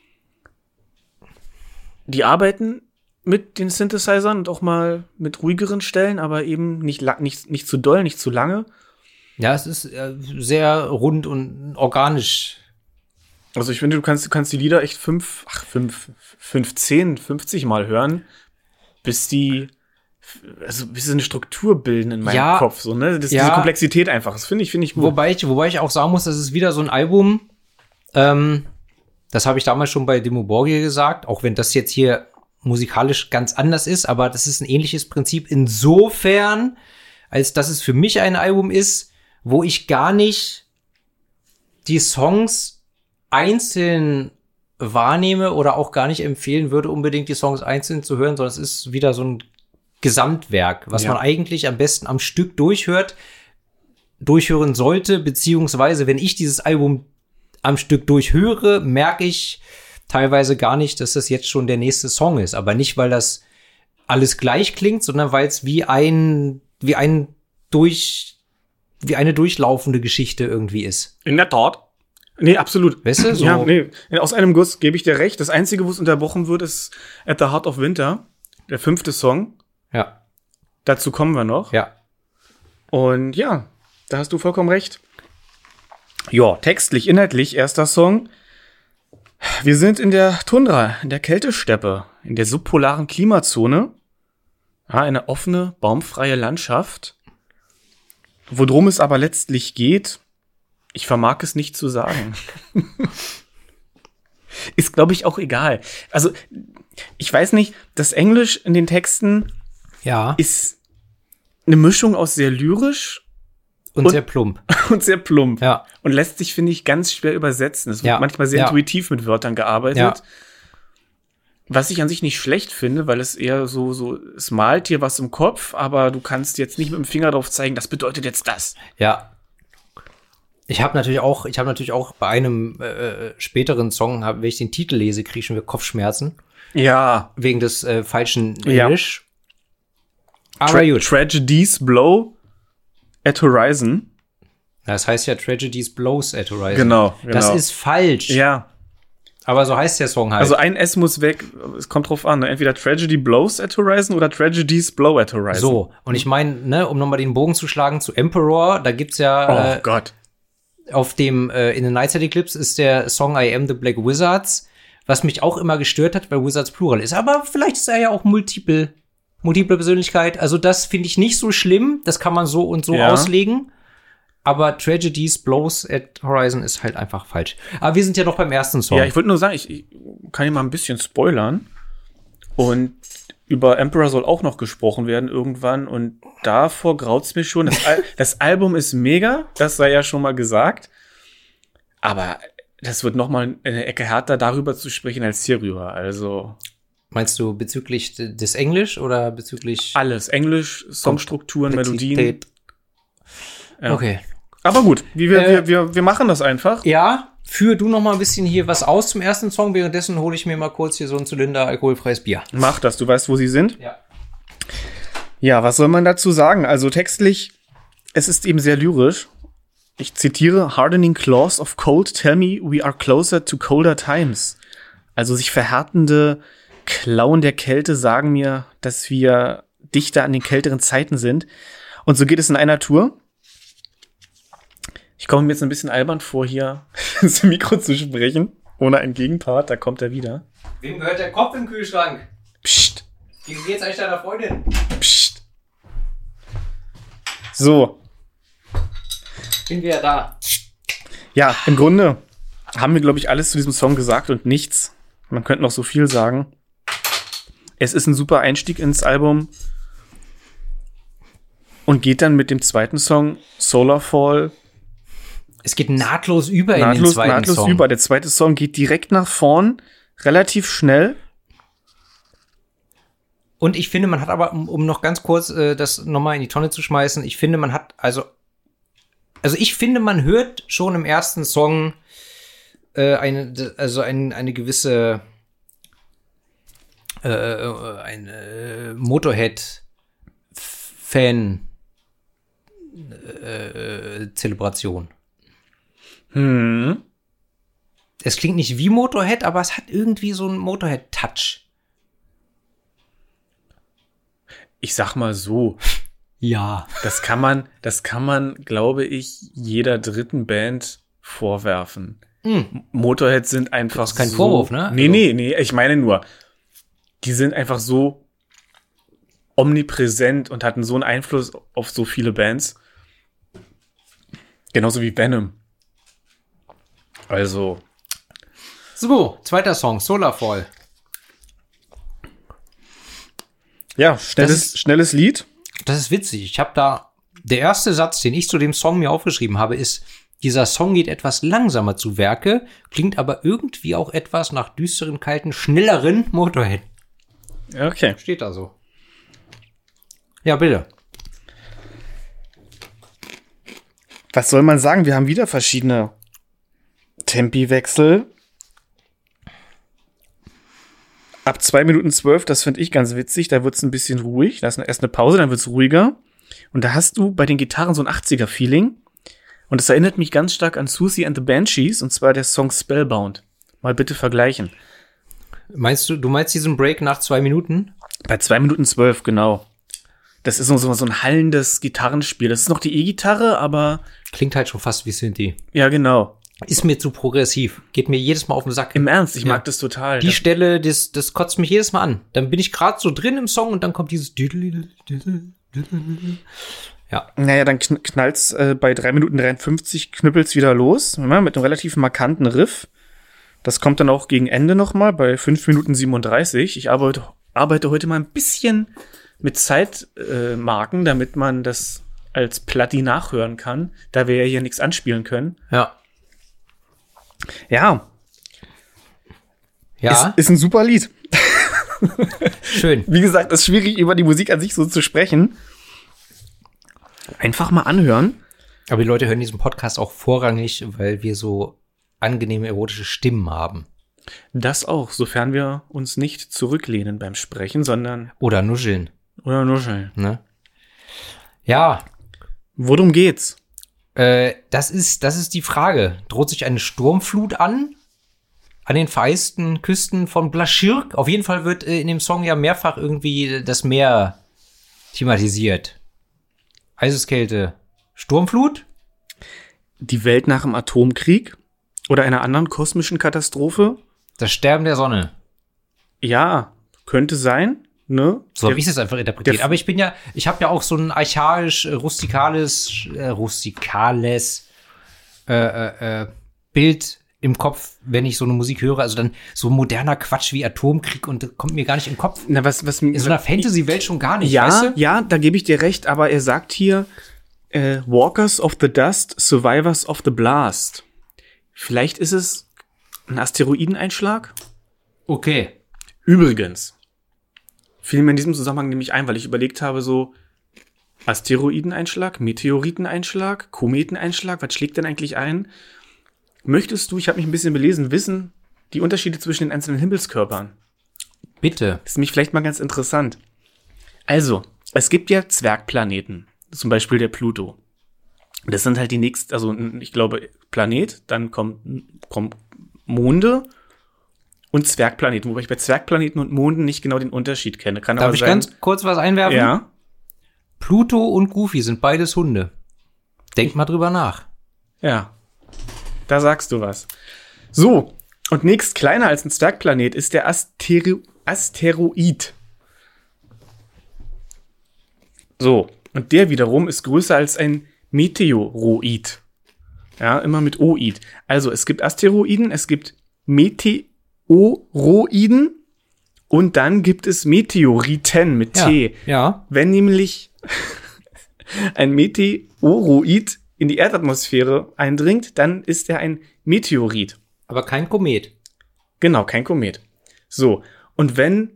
Speaker 4: Die arbeiten mit den Synthesizern und auch mal mit ruhigeren Stellen, aber eben nicht, la- nicht, nicht zu doll, nicht zu lange.
Speaker 5: Ja, es ist äh, sehr rund und organisch.
Speaker 4: Also ich finde, du kannst, du kannst die Lieder echt fünf, ach, fünf, fünf, zehn, fünfzig Mal hören, bis die, also bis sie eine Struktur bilden in meinem
Speaker 5: Ja,
Speaker 4: Kopf, so, ne? Das,
Speaker 5: ja.
Speaker 4: Diese Komplexität einfach, das finde ich, finde ich gut.
Speaker 5: Wobei ich, wobei ich auch sagen muss, das ist wieder so ein Album, ähm, das habe ich damals schon bei Dimmu Borgir gesagt, auch wenn das jetzt hier musikalisch ganz anders ist, aber das ist ein ähnliches Prinzip insofern, als dass es für mich ein Album ist, wo ich gar nicht die Songs einzeln wahrnehme oder auch gar nicht empfehlen würde, unbedingt die Songs einzeln zu hören, sondern es ist wieder so ein Gesamtwerk, was
Speaker 4: Ja.
Speaker 5: man eigentlich am besten am Stück durchhört, durchhören sollte, beziehungsweise wenn ich dieses Album am Stück durchhöre, merke ich teilweise gar nicht, dass das jetzt schon der nächste Song ist. Aber nicht, weil das alles gleich klingt, sondern weil es wie ein, wie ein durch, wie eine durchlaufende Geschichte irgendwie ist.
Speaker 4: In der Tat. Nee, absolut.
Speaker 5: Weißt du, so.
Speaker 4: Ja, nee, aus einem Guss gebe ich dir recht. Das Einzige, wo es unterbrochen wird, ist At the Heart of Winter, der fünfte Song.
Speaker 5: Ja,
Speaker 4: Dazu kommen wir noch.
Speaker 5: ja.
Speaker 4: Und ja, da hast du vollkommen recht. Ja, textlich, inhaltlich, erster Song. Wir sind in der Tundra, in der Kältesteppe, in der subpolaren Klimazone. Ja, eine offene, baumfreie Landschaft. Worum es aber letztlich geht, ich vermag es nicht zu sagen. Ist, glaube ich, auch egal. Also, ich weiß nicht, das Englisch in den Texten
Speaker 5: Ja.
Speaker 4: ist eine Mischung aus sehr lyrisch
Speaker 5: Und,
Speaker 4: und-
Speaker 5: sehr plump.
Speaker 4: und sehr plump.
Speaker 5: Ja.
Speaker 4: Und lässt sich, finde ich, ganz schwer übersetzen. Es wird
Speaker 5: Ja.
Speaker 4: manchmal sehr
Speaker 5: Ja.
Speaker 4: intuitiv mit Wörtern gearbeitet.
Speaker 5: Ja.
Speaker 4: Was ich an sich nicht schlecht finde, weil es eher so, so, es malt dir was im Kopf, aber du kannst jetzt nicht mit dem Finger drauf zeigen, das bedeutet jetzt das.
Speaker 5: Ja. Ich habe natürlich auch, ich habe natürlich auch bei einem äh, späteren Song, hab, wenn ich den Titel lese, kriege ich schon wieder Kopfschmerzen.
Speaker 4: Ja.
Speaker 5: Wegen des äh, falschen
Speaker 4: Ja.
Speaker 5: Englisch. Aber
Speaker 4: Tra-
Speaker 5: gut.
Speaker 4: Tragedies blow at horizon.
Speaker 5: Das heißt ja Tragedies Blows at Horizon.
Speaker 4: Genau, genau.
Speaker 5: Das ist falsch.
Speaker 4: Ja.
Speaker 5: Aber so heißt der Song halt.
Speaker 4: Also ein S muss weg. Es kommt drauf an. Ne? Entweder Tragedy blows at horizon oder Tragedies blow at horizon.
Speaker 5: so. Und ich meine, ne, um nochmal den Bogen zu schlagen zu Emperor, da gibt's
Speaker 4: Oh
Speaker 5: ja äh,
Speaker 4: Gott.
Speaker 5: auf dem äh, in the Nightside Eclipse ist der Song I Am the Black Wizards, was mich auch immer gestört hat, weil Wizards Plural ist. Aber vielleicht ist er ja auch multiple, multiple Persönlichkeit. Also das finde ich nicht so schlimm. Das kann man so und so
Speaker 4: Ja.
Speaker 5: auslegen. Aber Tragedies Blows at Horizon ist halt einfach falsch. Aber wir sind ja noch beim ersten Song.
Speaker 4: Ja, ich wollte nur sagen, ich, ich kann hier mal ein bisschen spoilern. Und über Emperor soll auch noch gesprochen werden irgendwann. Und davor graut's mir schon. Das, Al- das Album ist mega, das sei ja schon mal gesagt. Aber das wird noch mal eine Ecke härter, darüber zu sprechen, als hierüber. Also
Speaker 5: Meinst du bezüglich des Englisch oder bezüglich
Speaker 4: alles. Englisch, Songstrukturen, Melodien. Ja.
Speaker 5: Okay.
Speaker 4: Aber gut, wie wir,
Speaker 5: Äh,
Speaker 4: wir, wir, wir machen das einfach.
Speaker 5: Ja, führ du noch mal ein bisschen hier was aus zum ersten Song. Währenddessen hole ich mir mal kurz hier so ein Zylinder alkoholfreies Bier.
Speaker 4: Mach das, du weißt, wo sie sind.
Speaker 5: Ja.
Speaker 4: Ja, was soll man dazu sagen? Also textlich, es ist eben sehr lyrisch. Ich zitiere, Hardening claws of cold tell me we are closer to colder times. Also sich verhärtende Klauen der Kälte sagen mir, dass wir dichter an den kälteren Zeiten sind. Und so geht es in einer Tour. Ich komme mir jetzt ein bisschen albern vor, hier ins Mikro zu sprechen, ohne einen Gegenpart. Da kommt er wieder.
Speaker 5: Wem gehört der Kopf im Kühlschrank?
Speaker 4: Psst.
Speaker 5: Wie geht's eigentlich deiner Freundin?
Speaker 4: Psst. So.
Speaker 5: Bin wieder da.
Speaker 4: Ja, im Grunde haben wir, glaube ich, alles zu diesem Song gesagt und nichts. Man könnte noch so viel sagen. Es ist ein super Einstieg ins Album und geht dann mit dem zweiten Song, Solarfall,
Speaker 5: Es geht nahtlos über in den
Speaker 4: nahtlos,
Speaker 5: zweiten
Speaker 4: nahtlos
Speaker 5: Song.
Speaker 4: über. Der zweite Song geht direkt nach vorn, relativ schnell.
Speaker 5: Und ich finde, man hat aber, um, um noch ganz kurz äh, das nochmal in die Tonne zu schmeißen, ich finde, man hat, also, also ich finde, man hört schon im ersten Song äh, eine, also ein, eine gewisse äh, eine Motorhead-Fan äh, Zelebration.
Speaker 4: Hm.
Speaker 5: Es klingt nicht wie Motorhead, aber es hat irgendwie so einen Motorhead-Touch.
Speaker 4: Ich sag mal so,
Speaker 5: Ja.
Speaker 4: das kann man, das kann man, glaube ich, jeder dritten Band vorwerfen.
Speaker 5: Mhm.
Speaker 4: Motorhead sind einfach
Speaker 5: Das ist kein
Speaker 4: so,
Speaker 5: Vorwurf, ne?
Speaker 4: Nee,
Speaker 5: Also-
Speaker 4: nee, nee, ich meine nur, die sind einfach so omnipräsent und hatten so einen Einfluss auf so viele Bands. Genauso wie Venom. Also,
Speaker 5: So, zweiter Song, Solarfall.
Speaker 4: ja, schnelles,
Speaker 5: Das ist-
Speaker 4: schnelles Lied.
Speaker 5: Das ist witzig. Ich habe da, der erste Satz, den ich zu dem Song mir aufgeschrieben habe, ist, dieser Song geht etwas langsamer zu Werke, klingt aber irgendwie auch etwas nach düsteren, kalten, schnelleren Motorhead.
Speaker 4: Okay.
Speaker 5: Steht da so. Ja, bitte.
Speaker 4: Was soll man sagen? Wir haben wieder verschiedene Tempiwechsel. Ab zwei Minuten zwölf, das finde ich ganz witzig, da wird es ein bisschen ruhig. Da ist erst eine Pause, dann wird es ruhiger. Und da hast du bei den Gitarren so ein achtziger-Feeling. Und das erinnert mich ganz stark an Susie and the Banshees, und zwar der Song Spellbound. Mal bitte vergleichen.
Speaker 5: Meinst du, du meinst diesen Break nach zwei Minuten?
Speaker 4: Bei zwei Minuten zwölf, genau. Das ist so, so ein hallendes Gitarrenspiel. Das ist noch die E-Gitarre, aber
Speaker 5: Klingt halt schon fast wie Synthie.
Speaker 4: ja, genau.
Speaker 5: Ist mir zu progressiv. Geht mir jedes Mal auf den Sack.
Speaker 4: Im Ernst, ich
Speaker 5: Ja.
Speaker 4: mag das total.
Speaker 5: Die
Speaker 4: Das-
Speaker 5: Stelle, das, das kotzt mich jedes Mal an. Dann bin ich gerade so drin im Song und dann kommt dieses Ja.
Speaker 4: Naja, dann kn knallt's äh, bei drei Minuten dreiundfünfzig, knüppelt's wieder los, ja, mit einem relativ markanten Riff. Das kommt dann auch gegen Ende nochmal bei fünf Minuten siebenunddreißig. Ich arbeite, arbeite heute mal ein bisschen mit Zeitmarken, äh, Marken, damit man das als Platti nachhören kann, da wir ja hier nichts anspielen können.
Speaker 5: Ja.
Speaker 4: Ja,
Speaker 5: Ja,
Speaker 4: ist, ist ein super Lied.
Speaker 5: schön.
Speaker 4: Wie gesagt, es ist schwierig, über die Musik an sich so zu sprechen. Einfach mal anhören.
Speaker 5: Aber die Leute hören diesen Podcast auch vorrangig, weil wir so angenehme erotische Stimmen haben.
Speaker 4: Das auch, sofern wir uns nicht zurücklehnen beim Sprechen, sondern
Speaker 5: Oder nuscheln,
Speaker 4: oder nuscheln.
Speaker 5: ne? Ja,
Speaker 4: Worum geht's?
Speaker 5: äh, das ist, das ist die Frage. Droht sich eine Sturmflut an? An den vereisten Küsten von Blaschirk? Auf jeden Fall wird äh, in dem Song ja mehrfach irgendwie das Meer thematisiert. Eiseskälte, Sturmflut?
Speaker 4: Die Welt nach dem Atomkrieg oder einer anderen kosmischen Katastrophe?
Speaker 5: Das Sterben der Sonne.
Speaker 4: Ja, könnte sein, ne?
Speaker 5: So habe ich es einfach interpretiert.
Speaker 4: der-
Speaker 5: Aber ich bin ja, ich habe ja auch so ein archaisch, äh, rustikales, äh, rustikales äh, äh, äh, Bild im Kopf, wenn ich so eine Musik höre. Also dann so moderner Quatsch wie Atomkrieg und das kommt mir gar nicht in den Kopf.
Speaker 4: Na, was, was,
Speaker 5: In so einer Fantasy-Welt schon gar nicht,
Speaker 4: ja,
Speaker 5: weißt du?
Speaker 4: ja, da gebe ich dir recht, aber er sagt hier, äh, Walkers of the Dust, Survivors of the Blast. Vielleicht ist es ein Asteroideneinschlag.
Speaker 5: Okay.
Speaker 4: Übrigens, fiel mir in diesem Zusammenhang nämlich ein, weil ich überlegt habe, so Asteroideneinschlag, Meteoriteneinschlag, Kometeneinschlag, was schlägt denn eigentlich ein? Möchtest du, ich habe mich ein bisschen belesen, wissen, die Unterschiede zwischen den einzelnen Himmelskörpern?
Speaker 5: Bitte.
Speaker 4: Das ist nämlich vielleicht mal ganz interessant. Also, es gibt ja Zwergplaneten, zum Beispiel der Pluto. Das sind halt die nächsten, also ich glaube Planet, dann kommt, kommt Monde und Zwergplaneten, wobei ich bei Zwergplaneten und Monden nicht genau den Unterschied kenne. Kann
Speaker 5: Darf
Speaker 4: aber
Speaker 5: ich
Speaker 4: sein,
Speaker 5: ganz kurz was einwerfen?
Speaker 4: Ja.
Speaker 5: Pluto und Goofy sind beides Hunde. Denk mal drüber nach.
Speaker 4: Ja, da sagst du was. So, und nächst kleiner als ein Zwergplanet ist der Astero- Asteroid. So, und der wiederum ist größer als ein Meteoroid. Ja, immer mit Oid. Also, es gibt Asteroiden, es gibt Meteoroiden und dann gibt es Meteoriten mit
Speaker 5: Ja,
Speaker 4: T.
Speaker 5: ja.
Speaker 4: Wenn nämlich ein Meteoroid in die Erdatmosphäre eindringt, dann ist er ein Meteorit.
Speaker 5: Aber kein Komet.
Speaker 4: Genau, kein Komet. So, und wenn...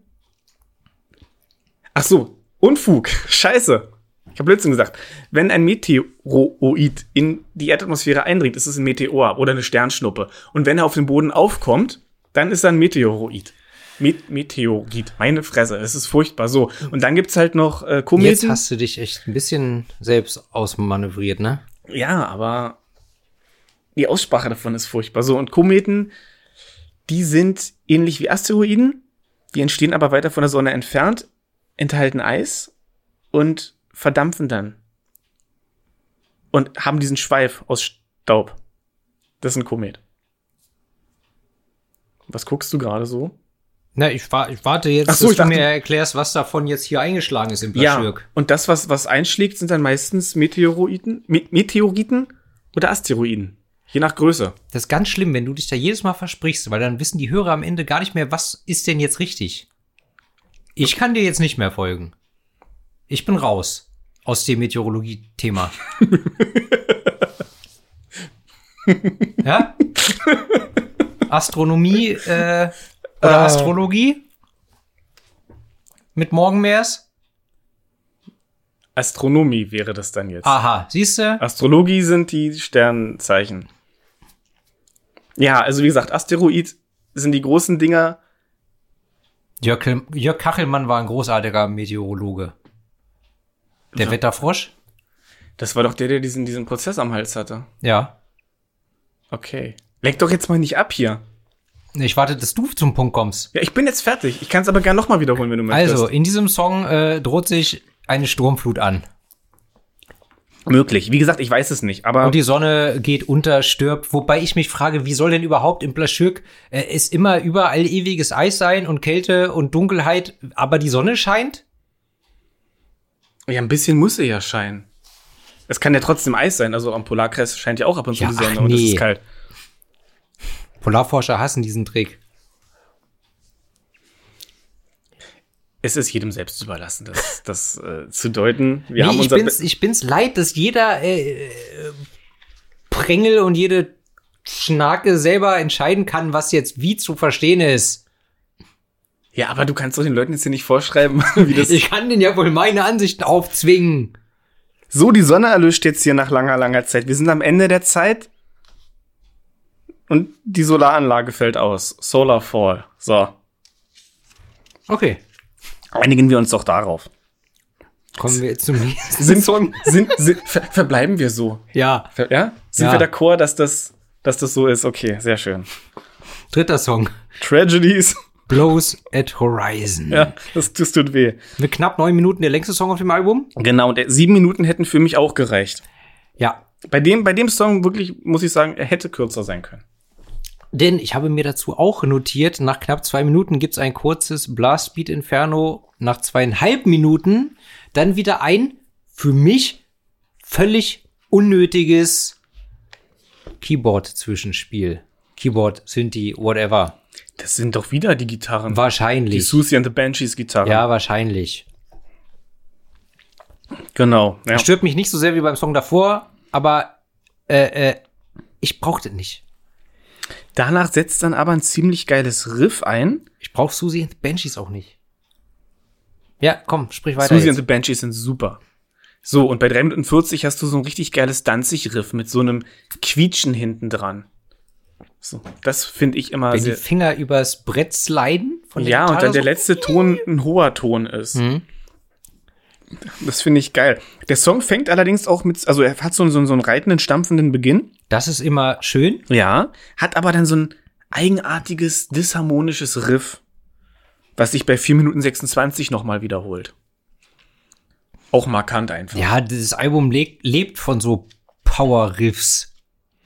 Speaker 4: Ach so, Unfug, scheiße. Ich habe Blödsinn gesagt. Wenn ein Meteoroid in die Erdatmosphäre eindringt, ist es ein Meteor oder eine Sternschnuppe. Und wenn er auf den Boden aufkommt, dann ist er ein Meteoroid. Met- Meteorit, meine Fresse, es ist furchtbar. So, und dann gibt's halt noch äh, Kometen.
Speaker 5: Jetzt hast du dich echt ein bisschen selbst ausmanövriert, ne?
Speaker 4: Ja, aber die Aussprache davon ist furchtbar. So, und Kometen, die sind ähnlich wie Asteroiden, die entstehen aber weiter von der Sonne entfernt, enthalten Eis und verdampfen dann. Und haben diesen Schweif aus Staub. Das ist ein Komet. Was guckst du gerade so?
Speaker 5: Na, ich, wa- ich warte jetzt,
Speaker 4: Ach so,
Speaker 5: dass
Speaker 4: ich
Speaker 5: du
Speaker 4: dachte-
Speaker 5: mir erklärst, was davon jetzt hier eingeschlagen ist im
Speaker 4: Ja,
Speaker 5: Blaschirk.
Speaker 4: und das, was, was einschlägt, sind dann meistens Meteoroiden, Me- Meteoriten oder Asteroiden. Je nach Größe.
Speaker 5: Das ist ganz schlimm, wenn du dich da jedes Mal versprichst, weil dann wissen die Hörer am Ende gar nicht mehr, was ist denn jetzt richtig. Ich kann dir jetzt nicht mehr folgen. Ich bin raus aus dem Meteorologie-Thema. Ja? Astronomie äh, oder
Speaker 4: Äh.
Speaker 5: Astrologie? Mit Morgenmeers?
Speaker 4: Astronomie wäre das dann jetzt.
Speaker 5: Aha, siehst du?
Speaker 4: Astrologie sind die Sternzeichen. Ja, also wie gesagt, Asteroid sind die großen Dinger.
Speaker 5: Jörg, Jörg Kachelmann war ein großartiger Meteorologe. Der
Speaker 4: Ja.
Speaker 5: Wetterfrosch?
Speaker 4: Das war doch der, der diesen, diesen Prozess am Hals hatte.
Speaker 5: Ja.
Speaker 4: Okay. Leck doch jetzt mal nicht ab hier.
Speaker 5: Ich warte, dass du zum Punkt kommst.
Speaker 4: Ja, ich bin jetzt fertig. Ich kann es aber gerne nochmal wiederholen, wenn du möchtest.
Speaker 5: Also, in diesem Song äh, droht sich eine Sturmflut an.
Speaker 4: Möglich. Wie gesagt, ich weiß es nicht, aber
Speaker 5: Und die Sonne geht unter, stirbt. Wobei ich mich frage, wie soll denn überhaupt im Blaschirk äh, es immer überall ewiges Eis sein und Kälte und Dunkelheit, aber die Sonne scheint?
Speaker 4: ja, ein bisschen muss sie ja scheinen. Es kann ja trotzdem Eis sein. Also am Polarkreis scheint ja auch ab und zu
Speaker 5: Ja,
Speaker 4: die Sonne
Speaker 5: ach
Speaker 4: und es
Speaker 5: nee.
Speaker 4: ist kalt.
Speaker 5: Polarforscher hassen diesen Trick.
Speaker 4: Es ist jedem selbst überlassen, das, das äh, zu deuten. Wir
Speaker 5: Nee,
Speaker 4: haben
Speaker 5: ich,
Speaker 4: unser
Speaker 5: bin's, ich bin's leid, dass jeder äh, äh, Prängel und jede Schnake selber entscheiden kann, was jetzt wie zu verstehen ist.
Speaker 4: Ja, aber du kannst doch den Leuten jetzt hier nicht vorschreiben, wie das.
Speaker 5: Ich kann denen ja wohl meine Ansichten aufzwingen.
Speaker 4: So, die Sonne erlischt jetzt hier nach langer, langer Zeit. Wir sind am Ende der Zeit. Und die Solaranlage fällt aus. Solar Fall. So.
Speaker 5: Okay,
Speaker 4: Einigen wir uns doch darauf.
Speaker 5: kommen wir jetzt zum nächsten
Speaker 4: Sind,
Speaker 5: Song.
Speaker 4: sind, sind, ver, verbleiben wir so?
Speaker 5: Ja,
Speaker 4: Ver, ja? Sind
Speaker 5: Ja.
Speaker 4: wir d'accord, dass das, dass das so ist? Okay, sehr schön.
Speaker 5: dritter Song.
Speaker 4: Tragedies.
Speaker 5: Blows at Horizon.
Speaker 4: Ja, das, das tut weh.
Speaker 5: Mit knapp neun Minuten der längste Song auf dem Album.
Speaker 4: Genau, und sieben Minuten hätten für mich auch gereicht.
Speaker 5: Ja,
Speaker 4: Bei dem, bei dem Song wirklich, muss ich sagen, er hätte kürzer sein können.
Speaker 5: denn ich habe mir dazu auch notiert, nach knapp zwei Minuten gibt's ein kurzes Blastbeat Inferno, nach zweieinhalb Minuten dann wieder ein, für mich, völlig unnötiges Keyboard-Zwischenspiel. Keyboard, Synthi, whatever.
Speaker 4: Das sind doch wieder die Gitarren. Die
Speaker 5: Wahrscheinlich.
Speaker 4: Susie and the Banshees Gitarren.
Speaker 5: Ja, wahrscheinlich.
Speaker 4: Genau. Ja.
Speaker 5: Stört mich nicht so sehr wie beim Song davor, aber äh, äh, ich brauchte nicht.
Speaker 4: Danach setzt dann aber ein ziemlich geiles Riff ein.
Speaker 5: Ich brauche Susie and the Banshees auch nicht. Ja, komm, sprich weiter.
Speaker 4: Susie
Speaker 5: jetzt.
Speaker 4: and the Banshees sind super. So, und bei drei Minuten vierzig hast du so ein richtig geiles Danzig-Riff mit so einem Quietschen hinten dran. So, das finde ich immer
Speaker 5: Wenn
Speaker 4: sehr...
Speaker 5: die Finger übers Brett sliden von der
Speaker 4: Ja, und
Speaker 5: Gitarre
Speaker 4: dann der
Speaker 5: so.
Speaker 4: letzte Ton ein hoher Ton ist.
Speaker 5: Mhm.
Speaker 4: Das finde ich geil. Der Song fängt allerdings auch mit, also er hat so, so, so einen reitenden, stampfenden Beginn.
Speaker 5: Das ist immer schön.
Speaker 4: Ja, hat aber dann so ein eigenartiges, disharmonisches Riff, was sich bei vier Minuten sechsundzwanzig nochmal wiederholt. Auch markant einfach.
Speaker 5: Ja, dieses Album lebt, lebt von so Power-Riffs.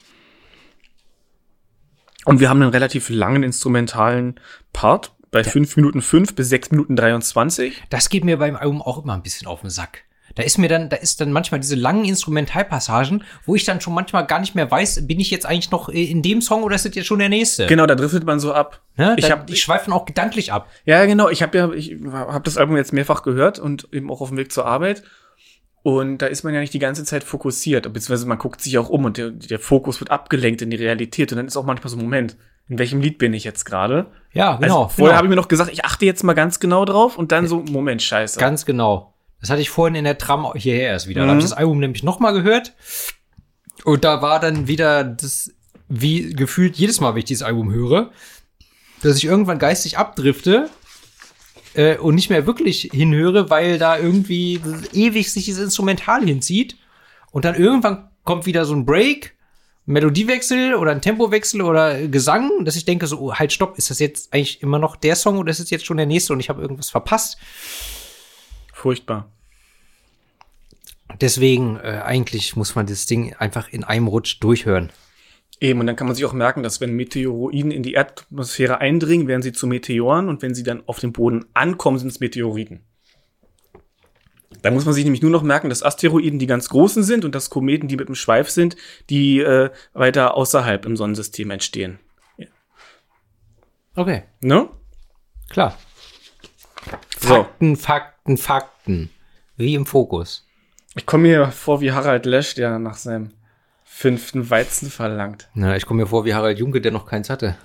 Speaker 4: Und wir haben einen relativ langen instrumentalen Part bei fünf Minuten fünf bis sechs Minuten dreiundzwanzig.
Speaker 5: Das geht mir beim Album auch immer ein bisschen auf den Sack. Da ist mir dann, da ist dann manchmal diese langen Instrumentalpassagen, wo ich dann schon manchmal gar nicht mehr weiß, bin ich jetzt eigentlich noch in dem Song oder ist das jetzt schon der nächste?
Speaker 4: Genau, da driftet man so ab.
Speaker 5: Ne?
Speaker 4: Ich
Speaker 5: Da,
Speaker 4: hab-
Speaker 5: die schweifen auch gedanklich ab.
Speaker 4: Ja, genau. Ich habe ja, ich habe das Album jetzt mehrfach gehört und eben auch auf dem Weg zur Arbeit. Und da ist man ja nicht die ganze Zeit fokussiert, beziehungsweise man guckt sich auch um und der, der Fokus wird abgelenkt in die Realität. Und dann ist auch manchmal so ein Moment, in welchem Lied bin ich jetzt gerade?
Speaker 5: Ja, genau.
Speaker 4: Also, vorher
Speaker 5: genau.
Speaker 4: habe ich mir noch gesagt, ich achte jetzt mal ganz genau drauf und dann so, Moment, scheiße.
Speaker 5: Ganz genau. Das hatte ich vorhin in der Tram hierher erst wieder. Da
Speaker 4: Mhm.
Speaker 5: habe ich das Album nämlich noch mal gehört. Und da war dann wieder das, wie gefühlt jedes Mal, wenn ich dieses Album höre, dass ich irgendwann geistig abdrifte äh, und nicht mehr wirklich hinhöre, weil da irgendwie ewig sich dieses Instrumental hinzieht. Und dann irgendwann kommt wieder so ein Break, ein Melodiewechsel oder ein Tempowechsel oder Gesang, dass ich denke so, oh, halt, stopp, ist das jetzt eigentlich immer noch der Song oder ist es jetzt schon der nächste und ich habe irgendwas verpasst?
Speaker 4: Furchtbar.
Speaker 5: Deswegen, äh, eigentlich muss man das Ding einfach in einem Rutsch durchhören.
Speaker 4: Eben, und dann kann man sich auch merken, dass wenn Meteoroiden in die Erdatmosphäre eindringen, werden sie zu Meteoren und wenn sie dann auf dem Boden ankommen, sind es Meteoriten. Da muss man sich nämlich nur noch merken, dass Asteroiden die ganz großen sind und dass Kometen, die mit dem Schweif sind, die äh, weiter außerhalb im Sonnensystem entstehen.
Speaker 5: Okay,
Speaker 4: Ne?
Speaker 5: klar.
Speaker 4: So.
Speaker 5: Fakten, Fakten, Fakten. Wie im Fokus.
Speaker 4: Ich komme mir vor wie Harald Lesch, der nach seinem fünften Weizen verlangt.
Speaker 5: Na, ich komme mir vor wie Harald Junke, der noch keins hatte.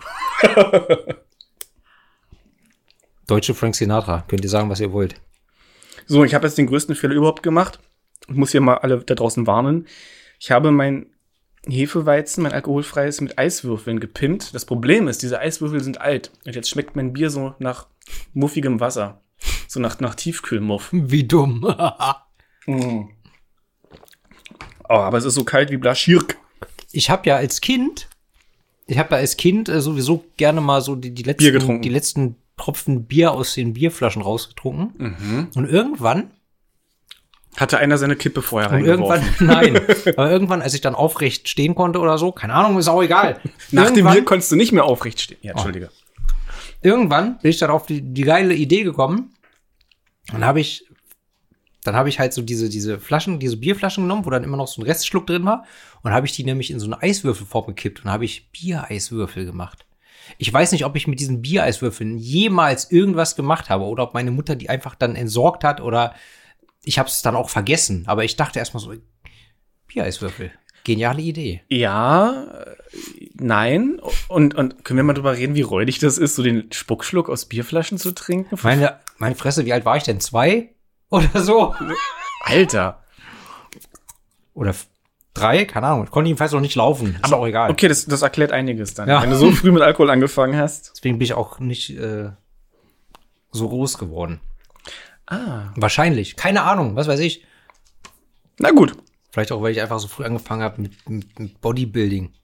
Speaker 5: Deutsche Frank Sinatra. Könnt ihr sagen, was ihr wollt.
Speaker 4: So, ich habe jetzt den größten Fehler überhaupt gemacht. Ich muss hier mal alle da draußen warnen. Ich habe mein Hefeweizen, mein alkoholfreies, mit Eiswürfeln gepimpt. Das Problem ist, diese Eiswürfel sind alt. Und jetzt schmeckt mein Bier so nach muffigem Wasser. So nach, nach Tiefkühlmuff.
Speaker 5: Wie dumm.
Speaker 4: Mm. Oh, aber es ist so kalt wie Blaschirk.
Speaker 5: Ich habe ja als Kind, ich habe ja als Kind äh, sowieso gerne mal so die, die letzten,
Speaker 4: Bier getrunken.
Speaker 5: die letzten Tropfen Bier aus den Bierflaschen rausgetrunken.
Speaker 4: Mhm.
Speaker 5: Und irgendwann
Speaker 4: Hatte einer seine Kippe vorher
Speaker 5: Und
Speaker 4: reingeworfen.
Speaker 5: irgendwann, nein, aber irgendwann, als ich dann aufrecht stehen konnte oder so, keine Ahnung, ist auch egal.
Speaker 4: Nach dem
Speaker 5: irgendwann,
Speaker 4: Bier konntest du nicht mehr aufrecht stehen. Ja, Entschuldige.
Speaker 5: irgendwann bin ich dann auf die, die geile Idee gekommen. Dann habe ich, dann habe ich halt so diese, diese Flaschen, diese Bierflaschen genommen, wo dann immer noch so ein Restschluck drin war. Und habe ich die nämlich in so eine Eiswürfelform gekippt und habe ich Biereiswürfel gemacht. Ich weiß nicht, ob ich mit diesen Biereiswürfeln jemals irgendwas gemacht habe oder ob meine Mutter die einfach dann entsorgt hat oder ich habe es dann auch vergessen. Aber ich dachte erstmal so, Biereiswürfel. Geniale Idee.
Speaker 4: Ja, äh, nein. Und, und können wir mal drüber reden, wie räudig das ist, so den Spuckschluck aus Bierflaschen zu trinken?
Speaker 5: Meine, meine Fresse, wie alt war ich denn? Zwei? Oder so?
Speaker 4: Alter.
Speaker 5: Oder f- drei? Keine Ahnung. Ich konnte jedenfalls noch nicht laufen. Ist auch egal.
Speaker 4: Okay, das, das erklärt einiges dann.
Speaker 5: Ja.
Speaker 4: Wenn du so früh mit Alkohol angefangen hast.
Speaker 5: Deswegen bin ich auch nicht äh, so groß geworden.
Speaker 4: Ah.
Speaker 5: Wahrscheinlich. Keine Ahnung. Was weiß ich.
Speaker 4: Na gut.
Speaker 5: Vielleicht auch, weil ich einfach so früh angefangen habe mit, mit, mit Bodybuilding.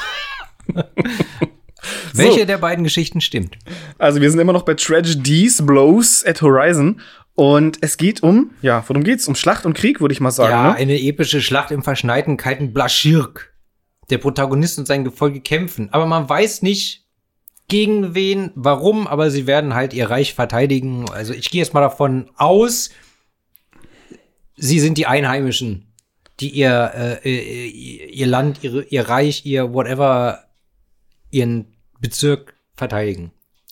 Speaker 5: Welche der beiden Geschichten stimmt?
Speaker 4: Also wir sind immer noch bei Tragedies, Blows at Horizon. Und es geht um, ja, worum geht's? Um Schlacht und Krieg, würde ich mal sagen.
Speaker 5: Ja,
Speaker 4: Ne?
Speaker 5: eine epische Schlacht im verschneiten, kalten Blaschirk. Der Protagonist und sein Gefolge kämpfen. Aber man weiß nicht, gegen wen, warum, aber sie werden halt ihr Reich verteidigen. Also ich gehe jetzt mal davon aus, sie sind die Einheimischen, die ihr, äh, ihr Land, ihre, ihr Reich, ihr whatever, ihren Bezirk verteidigen.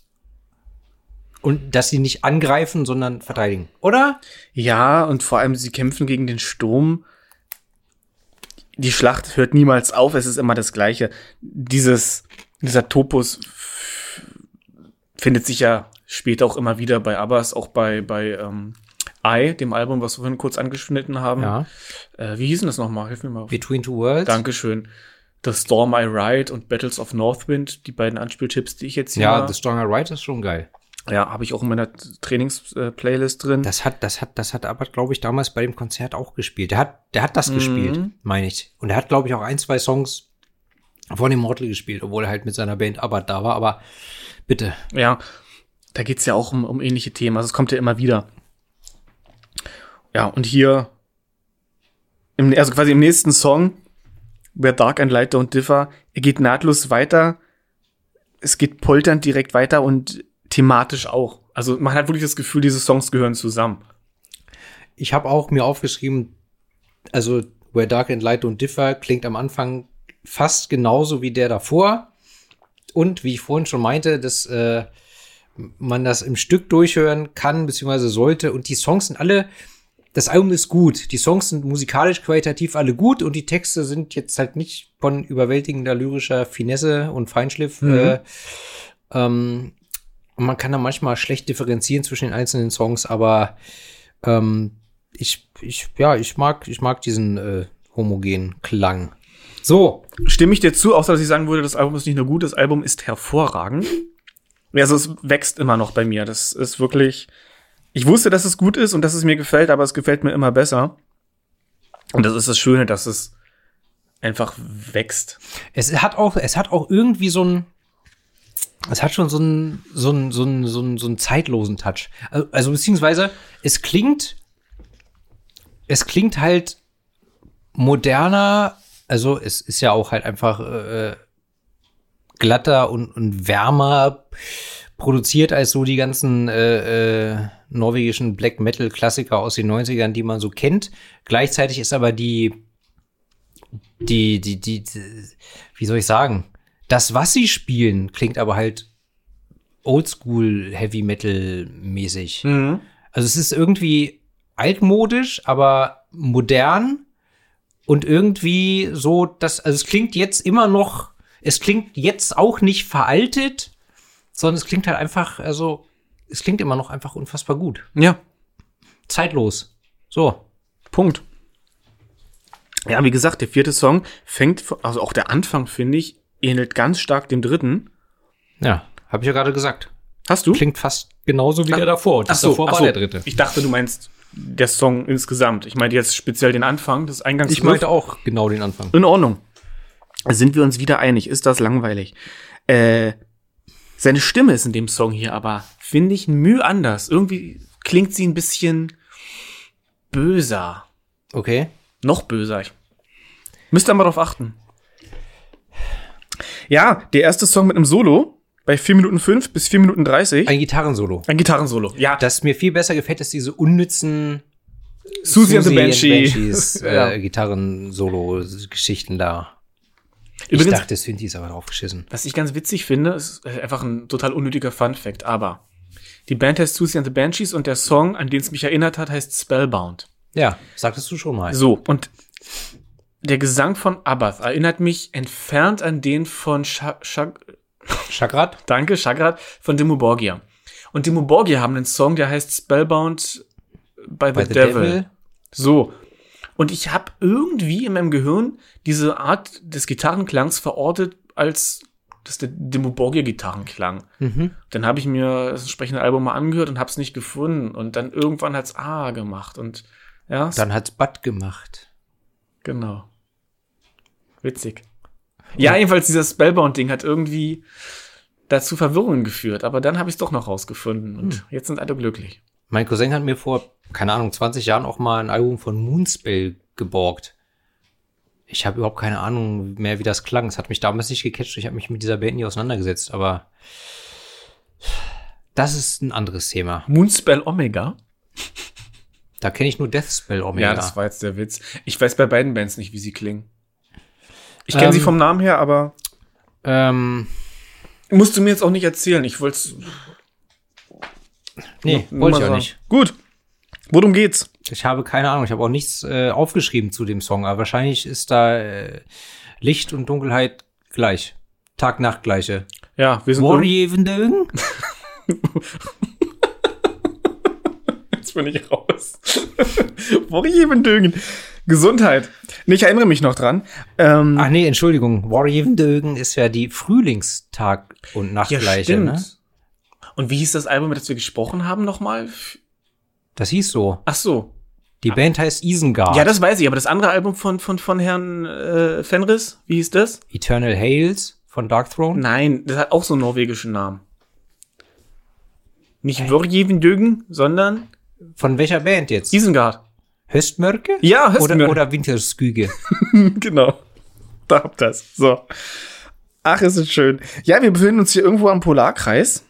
Speaker 5: Und dass sie nicht angreifen, sondern verteidigen. Oder?
Speaker 4: Ja, und vor allem, sie kämpfen gegen den Sturm. Die Schlacht hört niemals auf, es ist immer das Gleiche. Dieses Dieser Topos f- findet sich ja später auch immer wieder bei Abbas, auch bei, bei ähm, I, dem Album, was wir vorhin kurz angeschnitten haben.
Speaker 5: Ja.
Speaker 4: Äh, wie hieß denn das nochmal? Hilf mir mal.
Speaker 5: Between Two Worlds.
Speaker 4: Dankeschön. The Storm I Ride und Battles of Northwind, die beiden Anspieltipps, die ich jetzt hier
Speaker 5: Ja, The Stronger Ride ist schon geil.
Speaker 4: Ja, habe ich auch in meiner Trainings-Playlist drin.
Speaker 5: Das hat, das hat, das hat Abbott, glaube ich, damals bei dem Konzert auch gespielt. Der hat, der hat das
Speaker 4: Mhm.
Speaker 5: gespielt, meine ich. Und er hat, glaube ich, auch ein, zwei Songs von Immortal gespielt, obwohl er halt mit seiner Band Abbott da war. Aber bitte.
Speaker 4: Ja, da geht's ja auch um, um ähnliche Themen. Also es kommt ja immer wieder. Ja, und hier, im, also quasi im nächsten Song, Where Dark and Light Don't Differ, er geht nahtlos weiter. Es geht polternd direkt weiter und thematisch auch. Also man hat wirklich das Gefühl, diese Songs gehören zusammen.
Speaker 5: Ich habe auch mir aufgeschrieben, also Where Dark and Light Don't Differ klingt am Anfang fast genauso wie der davor. Und wie ich vorhin schon meinte, dass äh, man das im Stück durchhören kann, beziehungsweise sollte. Und die Songs sind alle, das Album ist gut. Die Songs sind musikalisch qualitativ alle gut und die Texte sind jetzt halt nicht von überwältigender lyrischer Finesse und Feinschliff.
Speaker 4: Mhm.
Speaker 5: Äh, ähm, und man kann da manchmal schlecht differenzieren zwischen den einzelnen Songs, aber ähm, ich, ich, ja, ich mag, ich mag diesen äh, homogenen Klang. So.
Speaker 4: Stimme ich dir zu, außer dass ich sagen würde, das Album ist nicht nur gut, das Album ist hervorragend. Also es wächst immer noch bei mir. Das ist wirklich, ich wusste, dass es gut ist und dass es mir gefällt, aber es gefällt mir immer besser. Und das ist das Schöne, dass es einfach wächst.
Speaker 5: Es hat auch, es hat auch irgendwie so ein, es hat schon so einen, so einen, so einen, so einen, so einen zeitlosen Touch. Also, also beziehungsweise, es klingt, es klingt halt moderner, also es ist ja auch halt einfach äh, glatter und, und wärmer produziert als so die ganzen äh, äh, norwegischen Black Metal Klassiker aus den neunzigern, die man so kennt. Gleichzeitig ist aber die, die, die, die, die wie soll ich sagen, das, was sie spielen, klingt aber halt Oldschool Heavy Metal mäßig.
Speaker 4: Mhm.
Speaker 5: Also es ist irgendwie altmodisch, aber modern und irgendwie so, dass, also es klingt jetzt immer noch, es klingt jetzt auch nicht veraltet, sondern es klingt halt einfach, also es klingt immer noch einfach unfassbar gut.
Speaker 4: Ja.
Speaker 5: Zeitlos. So.
Speaker 4: Punkt. Ja, wie gesagt, der vierte Song fängt, also auch der Anfang, finde ich, ähnelt ganz stark dem dritten.
Speaker 5: Ja, habe ich ja gerade gesagt.
Speaker 4: Hast du?
Speaker 5: Klingt fast genauso wie
Speaker 4: Ach,
Speaker 5: der davor. Und das
Speaker 4: ach so,
Speaker 5: davor
Speaker 4: ach
Speaker 5: war
Speaker 4: so.
Speaker 5: der dritte.
Speaker 4: Ich dachte, du meinst der Song insgesamt. Ich meinte jetzt speziell den Anfang, das Eingangs.
Speaker 5: Ich meinte auch genau den Anfang.
Speaker 4: In Ordnung. Sind wir uns wieder einig? Ist das langweilig? Äh, seine Stimme ist in dem Song hier aber, finde ich, Mühe anders. Irgendwie klingt sie ein bisschen böser.
Speaker 5: Okay.
Speaker 4: Noch böser. Ich müsste mal drauf achten. Ja, der erste Song mit einem Solo bei vier Minuten fünf bis vier Minuten dreißig.
Speaker 5: Ein Gitarrensolo.
Speaker 4: Ein Gitarrensolo. Ja,
Speaker 5: Das mir viel besser gefällt, ist diese unnützen
Speaker 4: Susie and the Banshee.
Speaker 5: Banshees äh,
Speaker 4: Ja.
Speaker 5: Gitarrensolo-Geschichten da.
Speaker 4: Übrigens,
Speaker 5: ich dachte, Synthi ist aber draufgeschissen.
Speaker 4: was ich ganz witzig finde, ist einfach ein total unnötiger Fun-Fact, aber die Band heißt Susie and the Banshees und der Song, an den es mich erinnert hat, heißt Spellbound.
Speaker 5: Ja, sagtest du schon mal.
Speaker 4: So, und der Gesang von Abath erinnert mich entfernt an den von Sha Sha
Speaker 5: Chagrat?
Speaker 4: Danke, Chagrat, von Dimmu Borgir. Und Dimmu Borgir haben einen Song, der heißt Spellbound by the,
Speaker 5: By the
Speaker 4: Devil.
Speaker 5: Devil?
Speaker 4: So. Und ich habe irgendwie in meinem Gehirn diese Art des Gitarrenklangs verortet, als das der Dimmu Borgir Gitarrenklang.
Speaker 5: Mhm.
Speaker 4: Dann habe ich mir das entsprechende Album mal angehört und habe es nicht gefunden. Und dann irgendwann hat's A gemacht. Und ja,
Speaker 5: Dann hat's Bud gemacht.
Speaker 4: genau. Witzig. Ja, jedenfalls dieses Spellbound-Ding hat irgendwie dazu Verwirrungen geführt. Aber dann habe ich es doch noch rausgefunden. Und
Speaker 5: Hm.
Speaker 4: jetzt sind alle glücklich.
Speaker 5: Mein Cousin hat mir vor, keine Ahnung, zwanzig Jahren auch mal ein Album von Moonspell geborgt. Ich habe überhaupt keine Ahnung mehr, wie das klang. Es hat mich damals nicht gecatcht. Ich habe mich mit dieser Band nie auseinandergesetzt. Aber das ist ein anderes Thema.
Speaker 4: Moonspell Omega?
Speaker 5: Da kenne ich nur Deathspell Omega.
Speaker 4: Ja, das war jetzt der Witz. Ich weiß bei beiden Bands nicht, wie sie klingen. Ich kenne
Speaker 5: Ähm,
Speaker 4: sie vom Namen her, aber
Speaker 5: ähm,
Speaker 4: musst du mir jetzt auch nicht erzählen. Ich wollte es
Speaker 5: nee,
Speaker 4: nur
Speaker 5: wollte
Speaker 4: mal
Speaker 5: ich auch
Speaker 4: sagen.
Speaker 5: nicht.
Speaker 4: Gut. Worum geht's?
Speaker 5: Ich habe keine Ahnung. Ich habe auch nichts äh, aufgeschrieben zu dem Song. Aber wahrscheinlich ist da äh, Licht und Dunkelheit gleich. Tag-Nacht-Gleiche.
Speaker 4: Ja, wir sind...
Speaker 5: Warjevendögen?
Speaker 4: Jetzt bin ich raus. Warjevendögen. Gesundheit. Nee, ich erinnere mich noch dran. Ähm,
Speaker 5: Ach nee, Entschuldigung. Warjevendögen ist ja die Frühlingstag- und Nachtgleiche, ne?
Speaker 4: Und wie hieß das Album, mit das wir gesprochen haben nochmal?
Speaker 5: Das hieß so.
Speaker 4: Ach so.
Speaker 5: Die Band heißt Isengard.
Speaker 4: Ja, das weiß ich, aber das andere Album von, von, von Herrn äh, Fenris, wie hieß das?
Speaker 5: Eternal Hails von Darkthrone?
Speaker 4: Nein, das hat auch so einen norwegischen Namen. Nicht Warjevendögen, sondern
Speaker 5: Von welcher Band jetzt?
Speaker 4: Isengard.
Speaker 5: Höstmörke?
Speaker 4: Ja, Höstmörke.
Speaker 5: Oder, oder Wintersküge?
Speaker 4: Genau. Da habt das. So. Ach, ist es schön. Ja, wir befinden uns hier irgendwo am Polarkreis.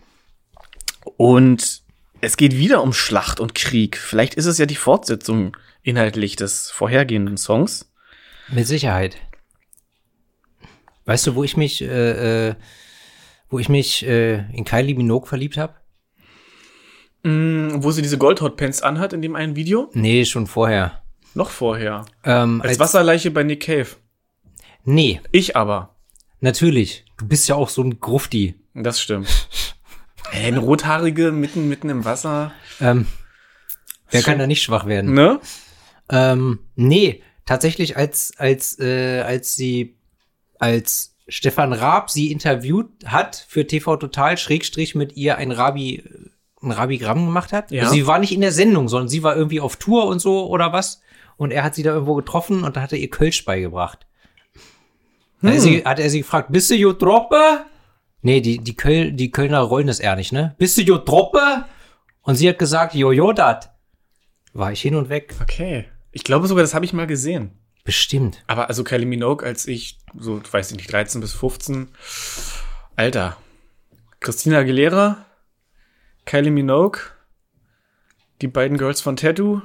Speaker 4: Und es geht wieder um Schlacht und Krieg. Vielleicht ist es ja die Fortsetzung inhaltlich des vorhergehenden Songs.
Speaker 5: Mit Sicherheit. Weißt du, wo ich mich, äh, äh, wo ich mich äh, in Kylie Minogue verliebt habe?
Speaker 4: Mm, wo sie diese Goldhotpants anhat in dem einen Video?
Speaker 5: Nee, schon vorher.
Speaker 4: Noch vorher.
Speaker 5: Ähm,
Speaker 4: Als, als Wasserleiche bei Nick Cave.
Speaker 5: Nee,
Speaker 4: Ich aber.
Speaker 5: natürlich. Du bist ja auch so ein Grufti.
Speaker 4: Das stimmt. Hey, eine Rothaarige mitten, mitten im Wasser.
Speaker 5: Ähm, wer
Speaker 4: So.
Speaker 5: kann da nicht schwach werden?
Speaker 4: Ne?
Speaker 5: Ähm, nee, tatsächlich als, als, äh, als sie, als Stefan Raab sie interviewt hat für T V Total, Schrägstrich mit ihr ein Rabi, ein Rabigramm gemacht hat.
Speaker 4: Ja.
Speaker 5: Also sie war nicht in der Sendung, sondern sie war irgendwie auf Tour und so oder was. Und er hat sie da irgendwo getroffen und da hat er ihr Kölsch beigebracht. Da
Speaker 4: Hm.
Speaker 5: hat, sie, hat er sie gefragt, bist du jo Troppe? Nee, die, die, Köl, die Kölner rollen das eher nicht, ne? Bist du jo Troppe? Und sie hat gesagt, jojo dat. War ich hin und weg.
Speaker 4: Okay. Ich glaube sogar, das habe ich mal gesehen.
Speaker 5: Bestimmt.
Speaker 4: Aber also Kylie Minogue, als ich so, weiß ich nicht, dreizehn bis fünfzehn, Alter. Christina Aguilera, Kylie Minogue, die beiden Girls von Tattoo.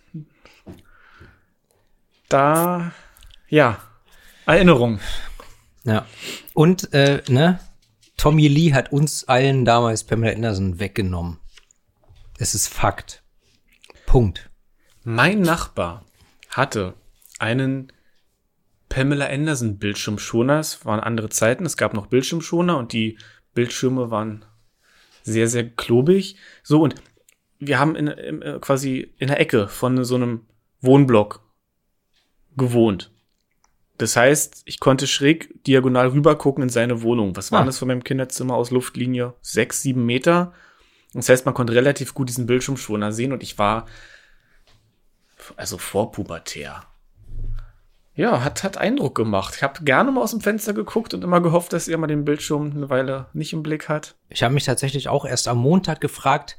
Speaker 4: Da, ja, Erinnerung.
Speaker 5: Ja. Und, äh, ne? Tommy Lee hat uns allen damals Pamela Anderson weggenommen. Es ist Fakt. Punkt.
Speaker 4: Mein Nachbar hatte einen Pamela Anderson Bildschirmschoner. Es waren andere Zeiten. Es gab noch Bildschirmschoner und die Bildschirme waren sehr, sehr klobig. So, und wir haben in, in, quasi in der Ecke von so einem Wohnblock gewohnt. Das heißt, ich konnte schräg diagonal rüber gucken in seine Wohnung. Was waren
Speaker 5: Ah.
Speaker 4: das von meinem Kinderzimmer aus Luftlinie? Sechs, sieben Meter. Das heißt, man konnte relativ gut diesen Bildschirmschoner sehen und ich war also vorpubertär. Ja, hat, hat Eindruck gemacht. Ich habe gerne mal aus dem Fenster geguckt und immer gehofft, dass er mal den Bildschirm eine Weile nicht im Blick hat.
Speaker 5: Ich habe mich tatsächlich auch erst am Montag gefragt,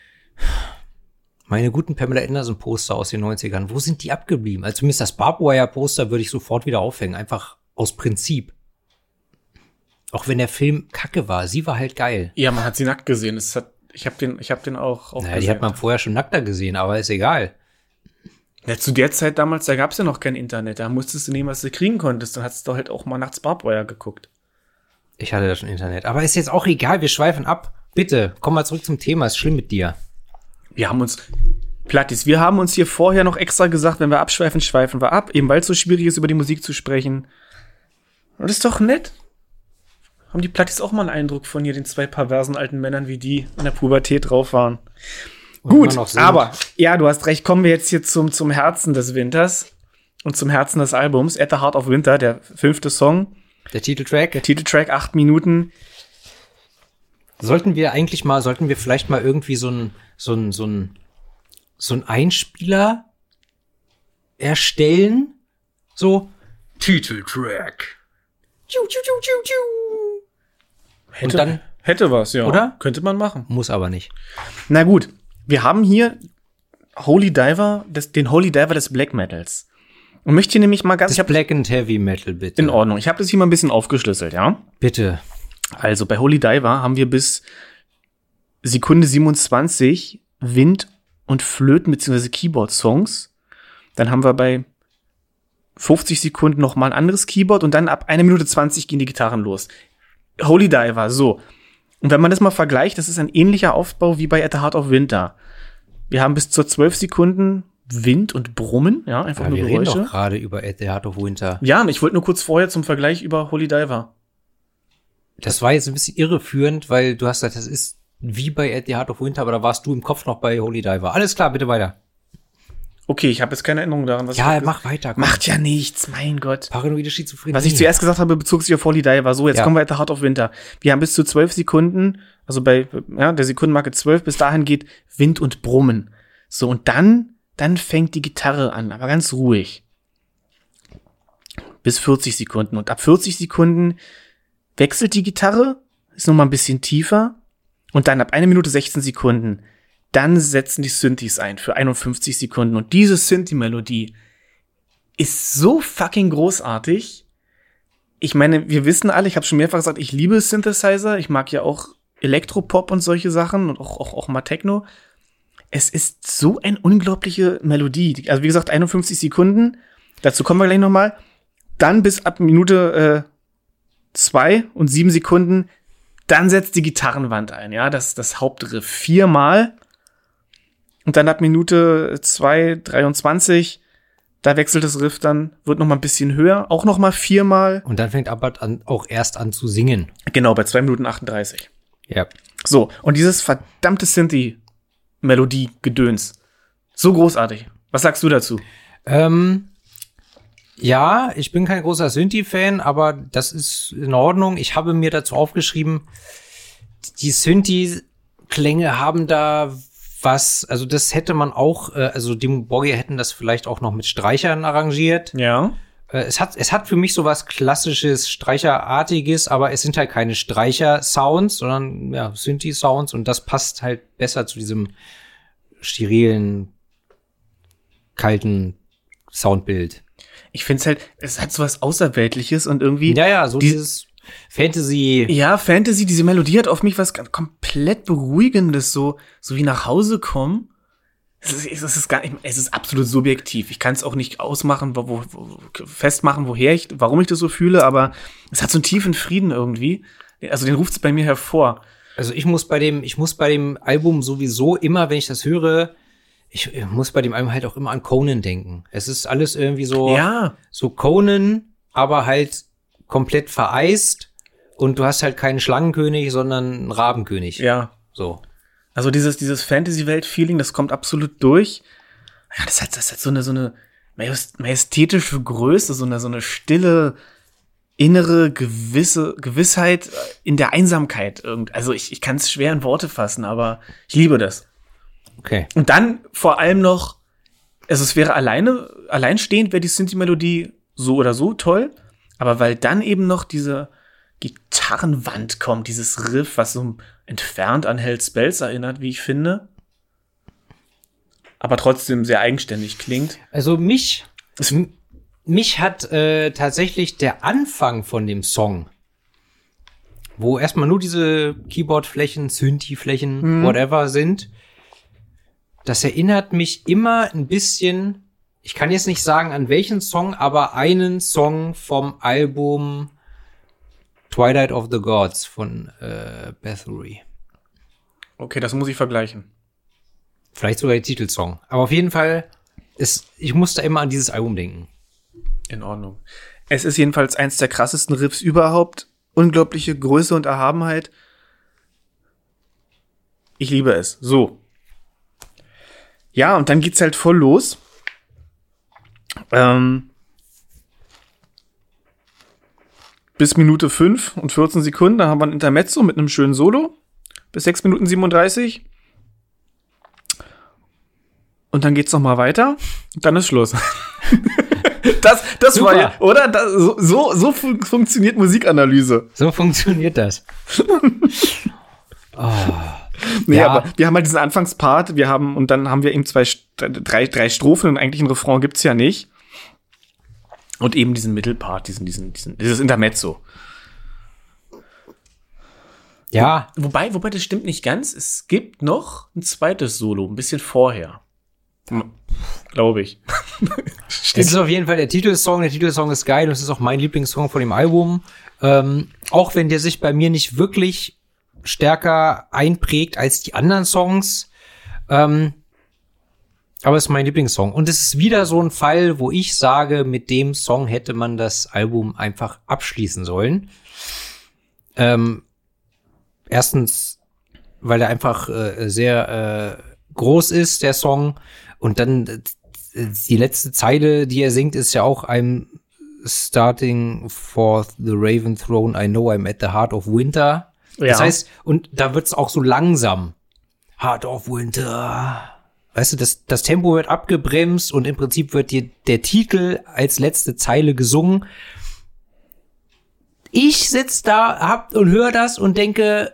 Speaker 5: meine guten Pamela Anderson Poster aus den neunzigern, wo sind die abgeblieben? Also zumindest das Barbwire Poster würde ich sofort wieder aufhängen, einfach aus Prinzip. Auch wenn der Film kacke war, sie war halt geil.
Speaker 4: Ja, man hat sie nackt gesehen. Es hat, ich habe den, ich hab den auch, auch
Speaker 5: Naja, die
Speaker 4: gesehen.
Speaker 5: hat man vorher schon nackter gesehen, aber ist egal.
Speaker 4: Ja, zu der Zeit damals, da gab's ja noch kein Internet. Da musstest du nehmen, was du kriegen konntest. Dann hast du halt auch mal nachts Barbwire geguckt.
Speaker 5: Ich hatte da schon Internet. Aber ist jetzt auch egal, wir schweifen ab. Bitte, komm mal zurück zum Thema, ist schlimm mit dir.
Speaker 4: Wir haben uns, Plattis, wir haben uns hier vorher noch extra gesagt, wenn wir abschweifen, schweifen wir ab. Eben weil es so schwierig ist, über die Musik zu sprechen. Und das ist doch nett. Haben die Plattis auch mal einen Eindruck von hier, den zwei perversen alten Männern, wie die in der Pubertät drauf waren.
Speaker 5: Und
Speaker 4: Gut,
Speaker 5: immer noch sind.
Speaker 4: aber, ja, du hast recht, kommen wir jetzt hier zum, zum Herzen des Winters und zum Herzen des Albums. At the Heart of Winter, der fünfte Song,
Speaker 5: Der Titeltrack.
Speaker 4: der Titeltrack, acht Minuten.
Speaker 5: Sollten wir eigentlich mal, sollten wir vielleicht mal irgendwie so ein, so ein, so ein, so ein Einspieler erstellen? So, Titeltrack. Tschu, tschu, tschu, tschu, tschu.
Speaker 4: Hätte,
Speaker 5: Und dann,
Speaker 4: hätte was, ja.
Speaker 5: Oder?
Speaker 4: Könnte man machen.
Speaker 5: muss aber nicht.
Speaker 4: Na gut, wir haben hier Holy Diver, des, den Holy Diver des Black Metals. Und möchte hier nämlich mal ganz,
Speaker 5: Das
Speaker 4: ich hab,
Speaker 5: Black and Heavy Metal, bitte.
Speaker 4: in Ordnung, ich habe das hier mal ein bisschen aufgeschlüsselt, ja.
Speaker 5: Bitte.
Speaker 4: Also bei Holy Diver haben wir bis Sekunde siebenundzwanzig Wind- und Flöten- bzw. Keyboard-Songs. Dann haben wir bei fünfzig Sekunden noch mal ein anderes Keyboard und dann ab einer Minute zwanzig gehen die Gitarren los. Holy Diver, so. Und wenn man das mal vergleicht, das ist ein ähnlicher Aufbau wie bei At the Heart of Winter. Wir haben bis zu zwölf Sekunden Wind und Brummen, ja, einfach
Speaker 5: Ja,
Speaker 4: nur
Speaker 5: wir reden
Speaker 4: Geräusche.
Speaker 5: doch gerade über At the Heart of Winter.
Speaker 4: Ja, und ich wollte nur kurz vorher zum Vergleich über Holy Diver.
Speaker 5: Das war jetzt ein bisschen irreführend, weil du hast gesagt, das ist wie bei At the Heart of Winter, aber da warst du im Kopf noch bei Holy Diver. Alles klar, bitte weiter.
Speaker 4: Okay, ich habe jetzt keine Erinnerung daran, was
Speaker 5: Ja,
Speaker 4: ich
Speaker 5: mach weiter. Komm.
Speaker 4: Macht ja nichts, mein Gott.
Speaker 5: Paranoide Schizophrenie.
Speaker 4: Was ich zuerst gesagt habe, bezog sich auf Holy Diver. So, jetzt
Speaker 5: Ja.
Speaker 4: kommen wir at the Heart of Winter. Wir haben bis zu zwölf Sekunden, also bei ja, der Sekundenmarke zwölf, bis dahin geht Wind und Brummen. So, und dann, dann fängt die Gitarre an, aber ganz ruhig. Bis vierzig Sekunden. Und ab vierzig Sekunden wechselt die Gitarre, ist noch mal ein bisschen tiefer. Und dann ab eine Minute sechzehn Sekunden, dann setzen die Synthes ein für einundfünfzig Sekunden. Und diese Synthi-Melodie ist so fucking großartig. Ich meine, wir wissen alle, ich habe schon mehrfach gesagt, ich liebe Synthesizer. Ich mag ja auch Elektropop und solche Sachen und auch, auch, auch mal Techno. Es ist so eine unglaubliche Melodie. Also wie gesagt, einundfünfzig Sekunden. Dazu kommen wir gleich noch mal. Dann bis ab Minute äh, zwei und sieben Sekunden, dann setzt die Gitarrenwand ein, ja, das, das Hauptriff viermal. Und dann ab Minute zwei dreiundzwanzig, da wechselt das Riff dann, wird noch mal ein bisschen höher, auch noch mal viermal.
Speaker 5: Und dann fängt Abbott an, auch erst an zu singen.
Speaker 4: Genau, bei zwei Minuten achtunddreißig.
Speaker 5: Ja.
Speaker 4: So, und dieses verdammte Synthi-Melodie-Gedöns, so großartig. Was sagst du dazu?
Speaker 5: Ähm, ja, ich bin kein großer Synthi-Fan, aber das ist in Ordnung. Ich habe mir dazu aufgeschrieben, die Synthi-Klänge haben da was, also das hätte man auch, äh, also die Borgia hätten das vielleicht auch noch mit Streichern arrangiert.
Speaker 4: Ja.
Speaker 5: Äh, es hat, es hat für mich so was klassisches, Streicherartiges, aber es sind halt keine Streicher-Sounds, sondern ja, Synthi-Sounds und das passt halt besser zu diesem sterilen, kalten Soundbild.
Speaker 4: Ich find's halt, es hat so was Außerweltliches und irgendwie.
Speaker 5: Ja, ja, so
Speaker 4: die,
Speaker 5: dieses Fantasy.
Speaker 4: Ja, Fantasy, diese Melodie hat auf mich was ganz komplett Beruhigendes, so, so wie nach Hause kommen. Es ist, es ist gar nicht, es ist absolut subjektiv. Ich kann es auch nicht ausmachen, wo, wo, wo, festmachen, woher ich, warum ich das so fühle, aber es hat so einen tiefen Frieden irgendwie. Also den ruft es bei mir hervor.
Speaker 5: Also ich muss bei dem, ich muss bei dem Album sowieso immer, wenn ich das höre, ich muss bei dem Album halt auch immer an Conan denken. Es ist alles irgendwie so,
Speaker 4: Ja.
Speaker 5: so Conan, aber halt komplett vereist und du hast halt keinen Schlangenkönig, sondern einen Rabenkönig.
Speaker 4: Ja.
Speaker 5: So.
Speaker 4: Also dieses, dieses Fantasy-Welt-Feeling, das kommt absolut durch. Ja, das hat, das hat so eine, so eine majestätische Größe, so eine, so eine stille, innere gewisse Gewissheit in der Einsamkeit. Also ich, ich kann es schwer in Worte fassen, aber ich liebe das.
Speaker 5: Okay.
Speaker 4: Und dann vor allem noch, also es wäre alleine, alleinstehend wäre die Synthi-Melodie so oder so toll, aber weil dann eben noch diese Gitarrenwand kommt, dieses Riff, was so entfernt an Hell Spells erinnert, wie ich finde, aber trotzdem sehr eigenständig klingt.
Speaker 5: Also mich, m- mich hat äh, tatsächlich der Anfang von dem Song, wo erstmal nur diese Keyboard-Flächen, Synthi-Flächen,
Speaker 4: Mhm.
Speaker 5: whatever sind, das erinnert mich immer ein bisschen, ich kann jetzt nicht sagen an welchen Song, aber einen Song vom Album Twilight of the Gods von äh, Bathory.
Speaker 4: Okay, das muss ich vergleichen.
Speaker 5: Vielleicht sogar der Titelsong. Aber auf jeden Fall, ist, ich muss da immer an dieses Album denken.
Speaker 4: In Ordnung. Es ist jedenfalls eins der krassesten Riffs überhaupt. Unglaubliche Größe und Erhabenheit. Ich liebe es. So. Ja, und dann geht's halt voll los. Ähm, bis Minute fünf und vierzehn Sekunden, dann haben wir ein Intermezzo mit einem schönen Solo. Bis sechs Minuten siebenunddreißig. Und dann geht's noch mal weiter. Und dann ist Schluss. das das
Speaker 5: Super.
Speaker 4: war ja, oder? Das, so so, so fun- funktioniert Musikanalyse.
Speaker 5: So funktioniert das.
Speaker 4: Nee,
Speaker 5: Ja.
Speaker 4: aber wir haben halt diesen Anfangspart, wir haben, und dann haben wir eben zwei, St- drei, drei Strophen und eigentlich ein Refrain gibt's ja nicht. Und eben diesen Mittelpart, diesen, diesen, diesen, dieses Intermezzo.
Speaker 5: Ja,
Speaker 4: Wobei, wobei, das stimmt nicht ganz. Es gibt noch ein zweites Solo, ein bisschen vorher. Glaube ich.
Speaker 5: es ist auf jeden Fall der Titelsong. Der Titelsong ist geil und es ist auch mein Lieblingssong von dem Album. Ähm, auch wenn der sich bei mir nicht wirklich stärker einprägt als die anderen Songs. Ähm, aber es ist mein Lieblingssong. Und es ist wieder so ein Fall, wo ich sage, mit dem Song hätte man das Album einfach abschließen sollen. Ähm, erstens, weil er einfach äh, sehr äh, groß ist, der Song. Und dann äh, die letzte Zeile, die er singt, ist ja auch I'm starting for the Raven Throne. I know I'm at the heart of winter.
Speaker 4: Ja.
Speaker 5: Das heißt, und da wird's auch so langsam. Heart of Winter. Weißt du, das, das Tempo wird abgebremst und im Prinzip wird dir der Titel als letzte Zeile gesungen. Ich sitz da hab, und höre das und denke,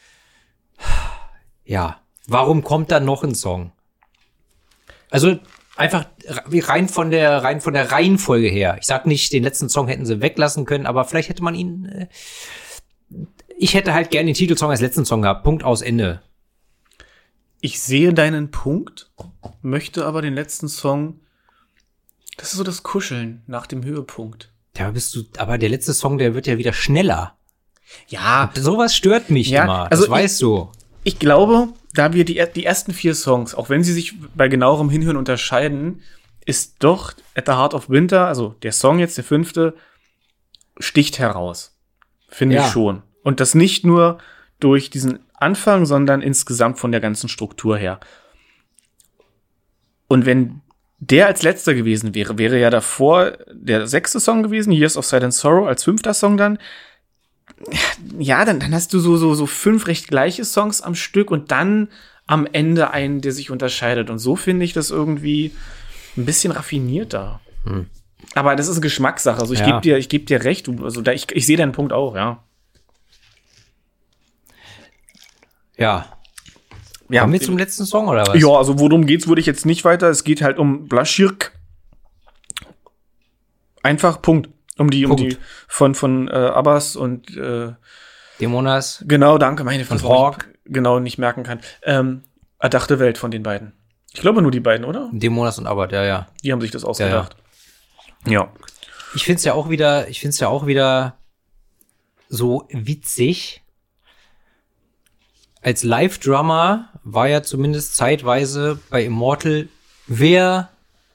Speaker 5: ja, warum kommt da noch ein Song? Also einfach rein von der rein von der Reihenfolge her. Ich sag nicht, den letzten Song hätten sie weglassen können, aber vielleicht hätte man ihn. Äh, ich hätte halt gerne den Titelsong als letzten Song gehabt. Punkt, aus, Ende.
Speaker 4: Ich sehe deinen Punkt, möchte aber den letzten Song. Das ist so das Kuscheln nach dem Höhepunkt.
Speaker 5: Ja, bist du. Aber der letzte Song, der wird ja wieder schneller.
Speaker 4: Ja,
Speaker 5: Sowas stört mich
Speaker 4: Ja,
Speaker 5: immer.
Speaker 4: also
Speaker 5: Das weißt du.
Speaker 4: ich glaube, da wir die, die ersten vier Songs, auch wenn sie sich bei genauerem Hinhören unterscheiden, ist doch At the Heart of Winter, also der Song jetzt, der fünfte, sticht heraus. Finde
Speaker 5: Ja.
Speaker 4: ich schon. Und das nicht nur durch diesen Anfang, sondern insgesamt von der ganzen Struktur her. Und wenn der als letzter gewesen wäre, wäre ja davor der sechste Song gewesen, Years of Silent Sorrow, als fünfter Song dann. Ja, dann, dann hast du so, so, so fünf recht gleiche Songs am Stück und dann am Ende einen, der sich unterscheidet. Und so finde ich das irgendwie ein bisschen raffinierter.
Speaker 5: Hm.
Speaker 4: Aber das ist eine Geschmackssache. Also ich
Speaker 5: Ja.
Speaker 4: gebe dir, ich gebe dir recht. Du- Also da, ich, ich sehe deinen Punkt auch, ja.
Speaker 5: Ja.
Speaker 4: Ja,
Speaker 5: Kommen wir zum letzten Song oder was?
Speaker 4: ja, also worum geht's, würde ich jetzt nicht weiter. Es geht halt um Blaschirk. Einfach Punkt. Um die, um
Speaker 5: Punkt.
Speaker 4: die von, von äh, Abbas und äh,
Speaker 5: Demonas.
Speaker 4: genau, danke, meine
Speaker 5: Und
Speaker 4: Fresse, warum
Speaker 5: Hawk.
Speaker 4: ich genau nicht merken kann. Ähm, Erdachte Welt von den beiden. Ich glaube nur die beiden, oder?
Speaker 5: Demonas und Abbott, ja, ja.
Speaker 4: Die haben sich das ausgedacht. Ja.
Speaker 5: Ich find's ja auch wieder, ich find's ja auch wieder so witzig. Als Live-Drummer war ja zumindest zeitweise bei Immortal wer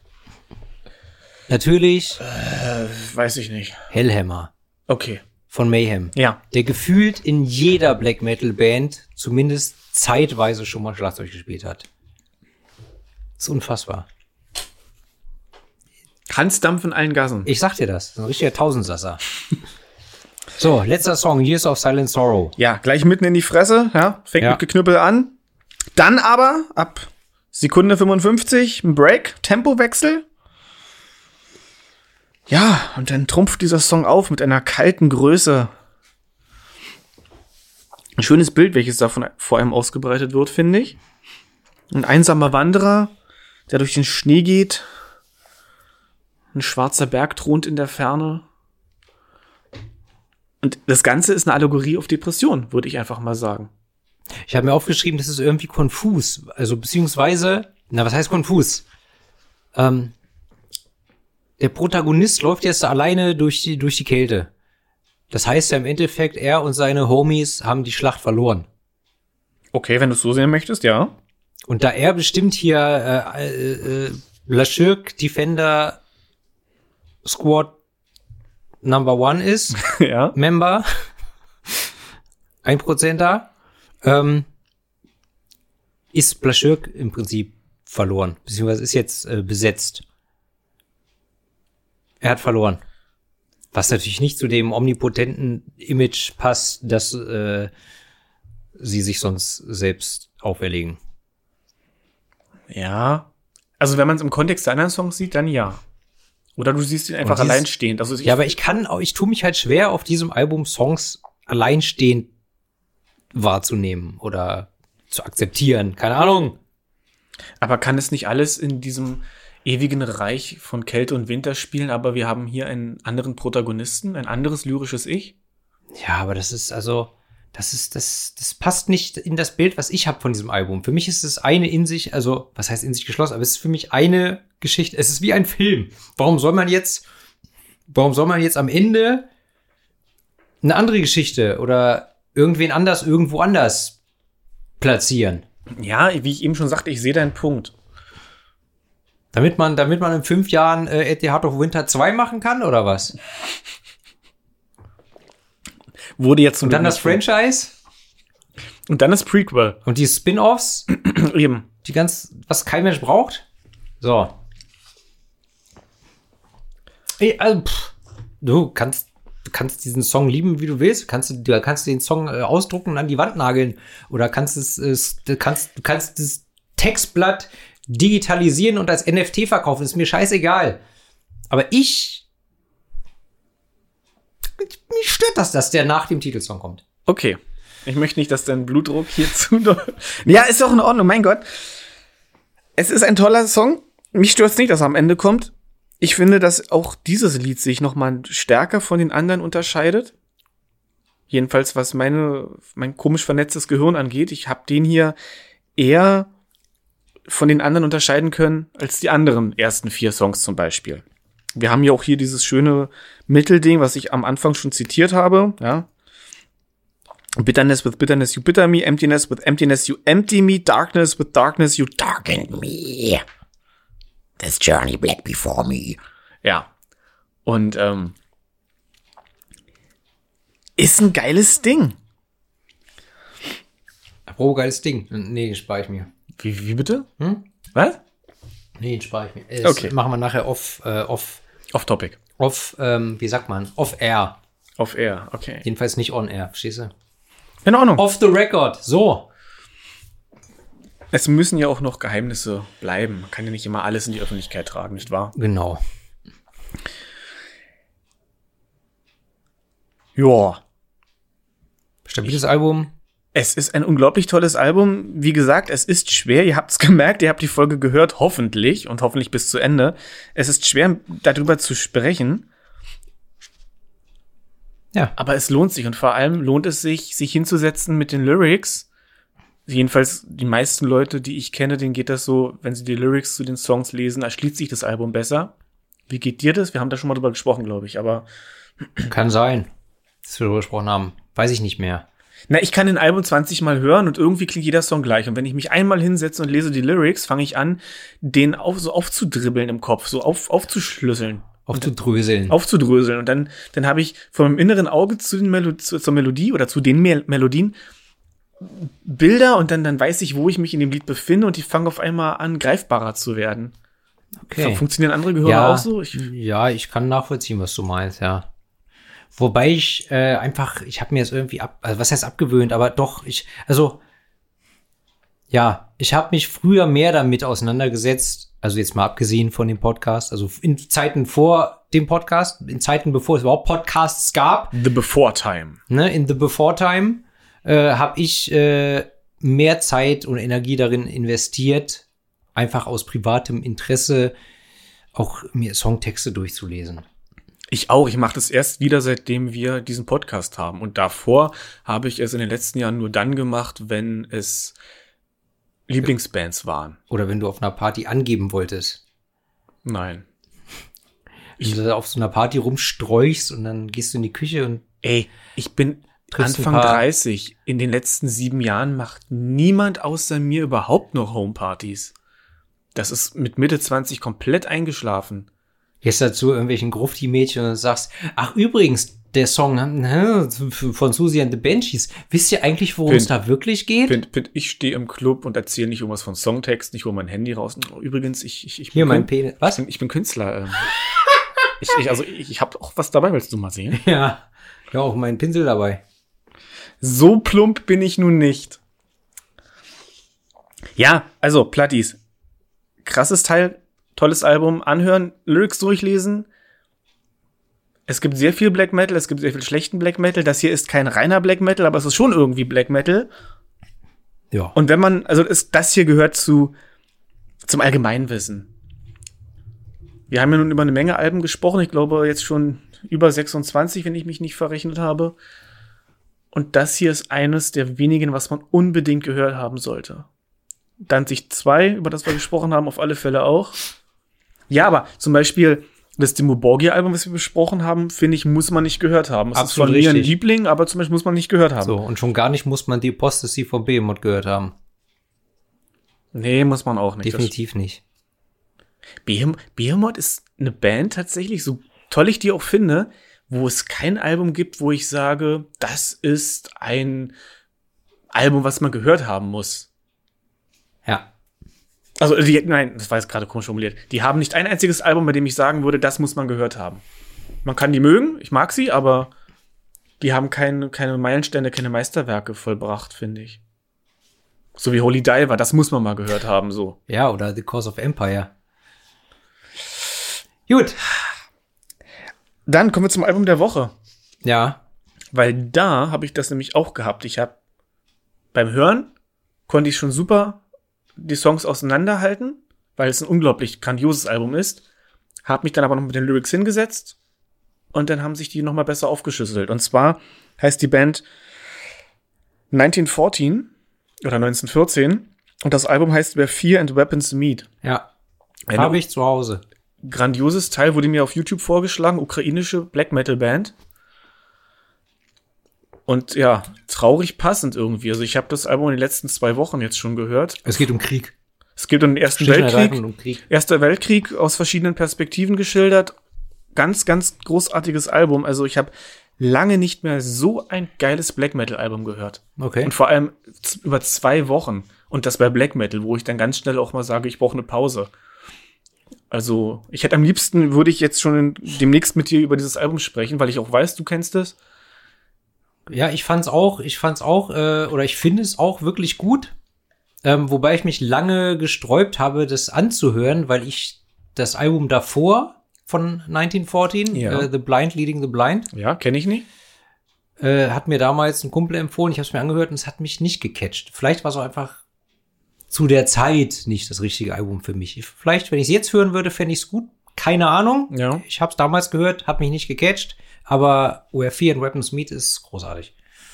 Speaker 5: natürlich
Speaker 4: Äh, weiß ich nicht.
Speaker 5: Hellhammer
Speaker 4: Okay.
Speaker 5: von Mayhem,
Speaker 4: Ja.
Speaker 5: der gefühlt in jeder Black Metal Band zumindest zeitweise schon mal Schlagzeug gespielt hat. Das ist unfassbar.
Speaker 4: Hansdampf in allen Gassen.
Speaker 5: Ich sag dir das, das ist ein richtiger Tausendsasser. So, letzter Song, Years of Silent Sorrow.
Speaker 4: Ja, gleich mitten in die Fresse, ja. Fängt
Speaker 5: Ja.
Speaker 4: mit Geknüppel an. Dann aber ab Sekunde fünfundfünfzig ein Break, Tempowechsel. Ja, und dann trumpft dieser Song auf mit einer kalten Größe. Ein schönes Bild, welches davon vor allem ausgebreitet wird, finde ich. Ein einsamer Wanderer, der durch den Schnee geht. Ein schwarzer Berg thront in der Ferne. Und das Ganze ist eine Allegorie auf Depression, würde ich einfach mal sagen.
Speaker 5: Ich habe mir aufgeschrieben, das ist irgendwie konfus. Also beziehungsweise, na, was heißt konfus? Ähm, der Protagonist läuft jetzt alleine durch die, durch die Kälte. Das heißt ja im Endeffekt, er und seine Homies haben die Schlacht verloren.
Speaker 4: Okay, wenn du es so sehen möchtest, ja.
Speaker 5: Und da er bestimmt hier äh, äh, äh, Blaschirk Defender Squad Number One ist,
Speaker 4: Ja.
Speaker 5: Member, ein Prozenter, ähm, ist Blaschirk im Prinzip verloren, beziehungsweise ist jetzt äh, besetzt. Er hat verloren. Was natürlich nicht zu dem omnipotenten Image passt, das äh, sie sich sonst selbst auferlegen.
Speaker 4: Ja. Also wenn man es im Kontext der anderen Songs sieht, dann ja. Oder du siehst ihn einfach
Speaker 5: Und dieses-
Speaker 4: alleinstehend. Also ich,
Speaker 5: Ja, aber ich kann auch, ich tue mich halt schwer, auf diesem Album Songs alleinstehend wahrzunehmen oder zu akzeptieren. Keine Ahnung.
Speaker 4: aber kann es nicht alles in diesem ewigen Reich von Kälte und Winter spielen, aber wir haben hier einen anderen Protagonisten, ein anderes lyrisches Ich?
Speaker 5: Ja, aber das ist also, das ist, das, das passt nicht in das Bild, was ich habe von diesem Album. Für mich ist es eine in sich, also, was heißt in sich geschlossen, aber es ist für mich eine Geschichte. Es ist wie ein Film. Warum soll man jetzt, warum soll man jetzt am Ende eine andere Geschichte oder irgendwen anders irgendwo anders platzieren?
Speaker 4: Ja, wie ich eben schon sagte, ich sehe deinen Punkt.
Speaker 5: Damit man, damit man in fünf Jahren äh, At the Heart of Winter zwei machen kann, oder was?
Speaker 4: wurde jetzt
Speaker 5: Und dann das Franchise
Speaker 4: Und dann das Prequel.
Speaker 5: und die Spin-Offs,
Speaker 4: Eben.
Speaker 5: die ganz, was kein Mensch braucht. So. Ey, also, pff, du kannst, du kannst diesen Song lieben, wie du willst. Kannst du, du kannst den Song äh, ausdrucken und an die Wand nageln. Oder kannst es, es du kannst, du kannst das Textblatt digitalisieren und als N F T verkaufen. Ist mir scheißegal. Aber ich, mich stört das, dass der nach dem Titelsong kommt.
Speaker 4: Okay. Ich möchte nicht, dass dein Blutdruck hier zu doll. Ja, ist doch in Ordnung, mein Gott. Es ist ein toller Song. Mich stört nicht, dass er am Ende kommt. Ich finde, dass auch dieses Lied sich noch mal stärker von den anderen unterscheidet. Jedenfalls, was meine, mein komisch vernetztes Gehirn angeht. Ich habe den hier eher von den anderen unterscheiden können als die anderen ersten vier Songs zum Beispiel. Wir haben ja auch hier dieses schöne Mittelding, was ich am Anfang schon zitiert habe, ja. Bitterness with bitterness you bitter me, emptiness with emptiness you empty me, darkness with darkness you darken me.
Speaker 3: This journey black before me.
Speaker 4: Ja. Und ähm, ist ein geiles Ding.
Speaker 5: Apropos geiles Ding. Nee, den spare ich mir.
Speaker 4: Wie, wie bitte?
Speaker 5: Hm?
Speaker 4: Was?
Speaker 5: Nee, den spare ich mir. Das
Speaker 4: Okay.
Speaker 5: machen wir nachher off, äh, off,
Speaker 4: Off Topic.
Speaker 5: off, ähm, wie sagt man? Off Air.
Speaker 4: Off Air, okay.
Speaker 5: Jedenfalls nicht on Air, verstehst du?
Speaker 4: In Ordnung.
Speaker 5: Off the record. So.
Speaker 4: Es müssen ja auch noch Geheimnisse bleiben. Man kann ja nicht immer alles in die Öffentlichkeit tragen, nicht wahr?
Speaker 5: Genau.
Speaker 4: Ja.
Speaker 5: Stabiles Album.
Speaker 4: Es ist ein unglaublich tolles Album. Wie gesagt, es ist schwer. Ihr habt es gemerkt, ihr habt die Folge gehört, hoffentlich. Und hoffentlich bis zu Ende. Es ist schwer, darüber zu sprechen.
Speaker 5: Ja.
Speaker 4: Aber es lohnt sich. Und vor allem lohnt es sich, sich hinzusetzen mit den Lyrics. Jedenfalls die meisten Leute, die ich kenne, denen geht das so, wenn sie die Lyrics zu den Songs lesen, erschließt sich das Album besser. Wie geht dir das? Wir haben da schon mal drüber gesprochen, glaube ich. Aber
Speaker 5: Kann sein, dass wir darüber gesprochen haben. Weiß ich nicht mehr.
Speaker 4: na, ich kann ein Album zwanzig Mal hören und irgendwie klingt jeder Song gleich. Und wenn ich mich einmal hinsetze und lese die Lyrics, fange ich an, den auf, so aufzudribbeln im Kopf, so auf, aufzuschlüsseln.
Speaker 5: Aufzudröseln.
Speaker 4: Aufzudröseln. Und dann, dann habe ich von meinem inneren Auge zu den Melo- zu, zur Melodie oder zu den Mel- Melodien Bilder und dann, dann weiß ich, wo ich mich in dem Lied befinde und die fangen auf einmal an, greifbarer zu werden.
Speaker 5: Okay.
Speaker 4: Funktionieren andere Gehörer
Speaker 5: Ja,
Speaker 4: auch so? Ich,
Speaker 5: ja, ich kann nachvollziehen, was du meinst, ja. Wobei ich äh, einfach, ich habe mir jetzt irgendwie ab, also was heißt abgewöhnt, aber doch, ich, also, ja, ich habe mich früher mehr damit auseinandergesetzt, also jetzt mal abgesehen von dem Podcast, also in Zeiten vor dem Podcast, in Zeiten bevor es überhaupt Podcasts gab,
Speaker 4: The Before Time.
Speaker 5: ne, in the before time, äh, habe ich äh, mehr Zeit und Energie darin investiert, einfach aus privatem Interesse auch mir Songtexte durchzulesen.
Speaker 4: Ich auch. Ich mache das erst wieder, seitdem wir diesen Podcast haben. Und davor habe ich es in den letzten Jahren nur dann gemacht, wenn es Lieblingsbands waren.
Speaker 5: Oder wenn du auf einer Party angeben wolltest.
Speaker 4: Nein.
Speaker 5: Wenn du da auf so einer Party rumsträuchst und dann gehst du in die Küche und
Speaker 4: Ey, ich bin
Speaker 5: Triffst ein
Speaker 4: Anfang
Speaker 5: paar-
Speaker 4: dreißig. In den letzten sieben Jahren macht niemand außer mir überhaupt noch Homepartys. Das ist mit Mitte zwanzig komplett eingeschlafen.
Speaker 5: gehst dazu irgendwelchen Grufti-Mädchen und sagst, ach übrigens, der Song hm, von Susie and the Banshees, wisst ihr eigentlich, worum es
Speaker 4: Pin-
Speaker 5: da wirklich geht?
Speaker 4: Pin, Pin, ich stehe im Club und erzähle nicht irgendwas von Songtext, ich hole mein Handy raus. Oh, übrigens, ich, ich, ich
Speaker 5: Hier
Speaker 4: bin
Speaker 5: mein
Speaker 4: Kün-
Speaker 5: Penis. Was?
Speaker 4: Ich bin, ich bin Künstler. Ähm. ich, ich, also ich, ich habe auch was dabei, willst du mal sehen?
Speaker 5: Ja, ja, auch mein Pinsel dabei.
Speaker 4: So plump bin ich nun nicht. Ja, also Platties. Krasses Teil, tolles Album, anhören, Lyrics durchlesen. Es gibt sehr viel Black Metal, es gibt sehr viel schlechten Black Metal. Das hier ist kein reiner Black Metal, aber es ist schon irgendwie Black Metal.
Speaker 5: Ja.
Speaker 4: Und wenn man, also ist, das hier gehört zu zum Allgemeinwissen. Wir haben ja nun über eine Menge Alben gesprochen. Ich glaube jetzt schon über sechsundzwanzig, wenn ich mich nicht verrechnet habe. Und das hier ist eines der wenigen, was man unbedingt gehört haben sollte. Danzig zwei, über das wir gesprochen haben, auf alle Fälle auch. Ja, aber zum Beispiel das Dimmu Borgir-Album, was wir besprochen haben, finde ich, muss man nicht gehört haben. Es
Speaker 5: Absolut
Speaker 4: ist von mir ein
Speaker 5: richtig.
Speaker 4: Liebling, aber zum Beispiel muss man nicht gehört haben.
Speaker 5: So, und schon gar nicht muss man die Apostasy von Behemoth gehört haben.
Speaker 4: Nee, muss man auch nicht.
Speaker 5: Definitiv nicht.
Speaker 4: Behem- Behemoth ist eine Band tatsächlich, so toll ich die auch finde, wo es kein Album gibt, wo ich sage, das ist ein Album, was man gehört haben muss.
Speaker 5: Ja.
Speaker 4: Also, die, nein, das war jetzt gerade komisch formuliert. Die haben nicht ein einziges Album, bei dem ich sagen würde, das muss man gehört haben. Man kann die mögen, ich mag sie, aber die haben keine, keine Meilensteine, keine Meisterwerke vollbracht, finde ich. So wie Holy Diver, das muss man mal gehört haben, so.
Speaker 5: Ja, oder The Cause of Empire. Gut.
Speaker 4: Dann kommen wir zum Album der Woche.
Speaker 5: Ja.
Speaker 4: Weil da habe ich das nämlich auch gehabt. Ich habe beim Hören konnte ich schon super die Songs auseinanderhalten, weil es ein unglaublich grandioses Album ist. Habe mich dann aber noch mit den Lyrics hingesetzt und dann haben sich die noch mal besser aufgeschlüsselt. Und zwar heißt die Band neunzehnhundertvierzehn oder neunzehnhundertvierzehn und das Album heißt Where Fear and Weapons Meet.
Speaker 5: Ja.
Speaker 4: Eine
Speaker 5: Habe ich zu Hause.
Speaker 4: Grandioses Teil wurde mir auf YouTube vorgeschlagen, ukrainische Black Metal Band. Und ja, traurig passend irgendwie. Also ich habe das Album in den letzten zwei Wochen jetzt schon gehört.
Speaker 5: Es geht um Krieg.
Speaker 4: Es geht um den Ersten
Speaker 5: Schlicht und ergreifend
Speaker 4: Weltkrieg.
Speaker 5: um Krieg.
Speaker 4: Erster Weltkrieg aus verschiedenen Perspektiven geschildert. Ganz, ganz großartiges Album. Also ich habe lange nicht mehr so ein geiles Black Metal Album gehört.
Speaker 5: Okay.
Speaker 4: Und vor allem z- über zwei Wochen. Und das bei Black Metal, wo ich dann ganz schnell auch mal sage, ich brauche eine Pause. Also ich hätte am liebsten, würde ich jetzt schon in, demnächst mit dir über dieses Album sprechen, weil ich auch weiß, du kennst es.
Speaker 5: Ja, ich fand's auch, ich fand's auch, äh, oder ich finde es auch wirklich gut. Ähm, wobei ich mich lange gesträubt habe, das anzuhören, weil ich das Album davor von neunzehnhundertvierzehn,
Speaker 4: Ja.
Speaker 5: äh, The Blind Leading the Blind,
Speaker 4: Ja, kenne ich nicht.
Speaker 5: äh, hat mir damals ein Kumpel empfohlen. Ich habe es mir angehört und es hat mich nicht gecatcht. Vielleicht war es auch einfach zu der Zeit nicht das richtige Album für mich. Vielleicht, wenn ich es jetzt hören würde, fände ich es gut. Keine Ahnung.
Speaker 4: Ja.
Speaker 5: Ich habe es damals gehört, hat mich nicht gecatcht. Aber Where Fear and Weapons Meet ist großartig.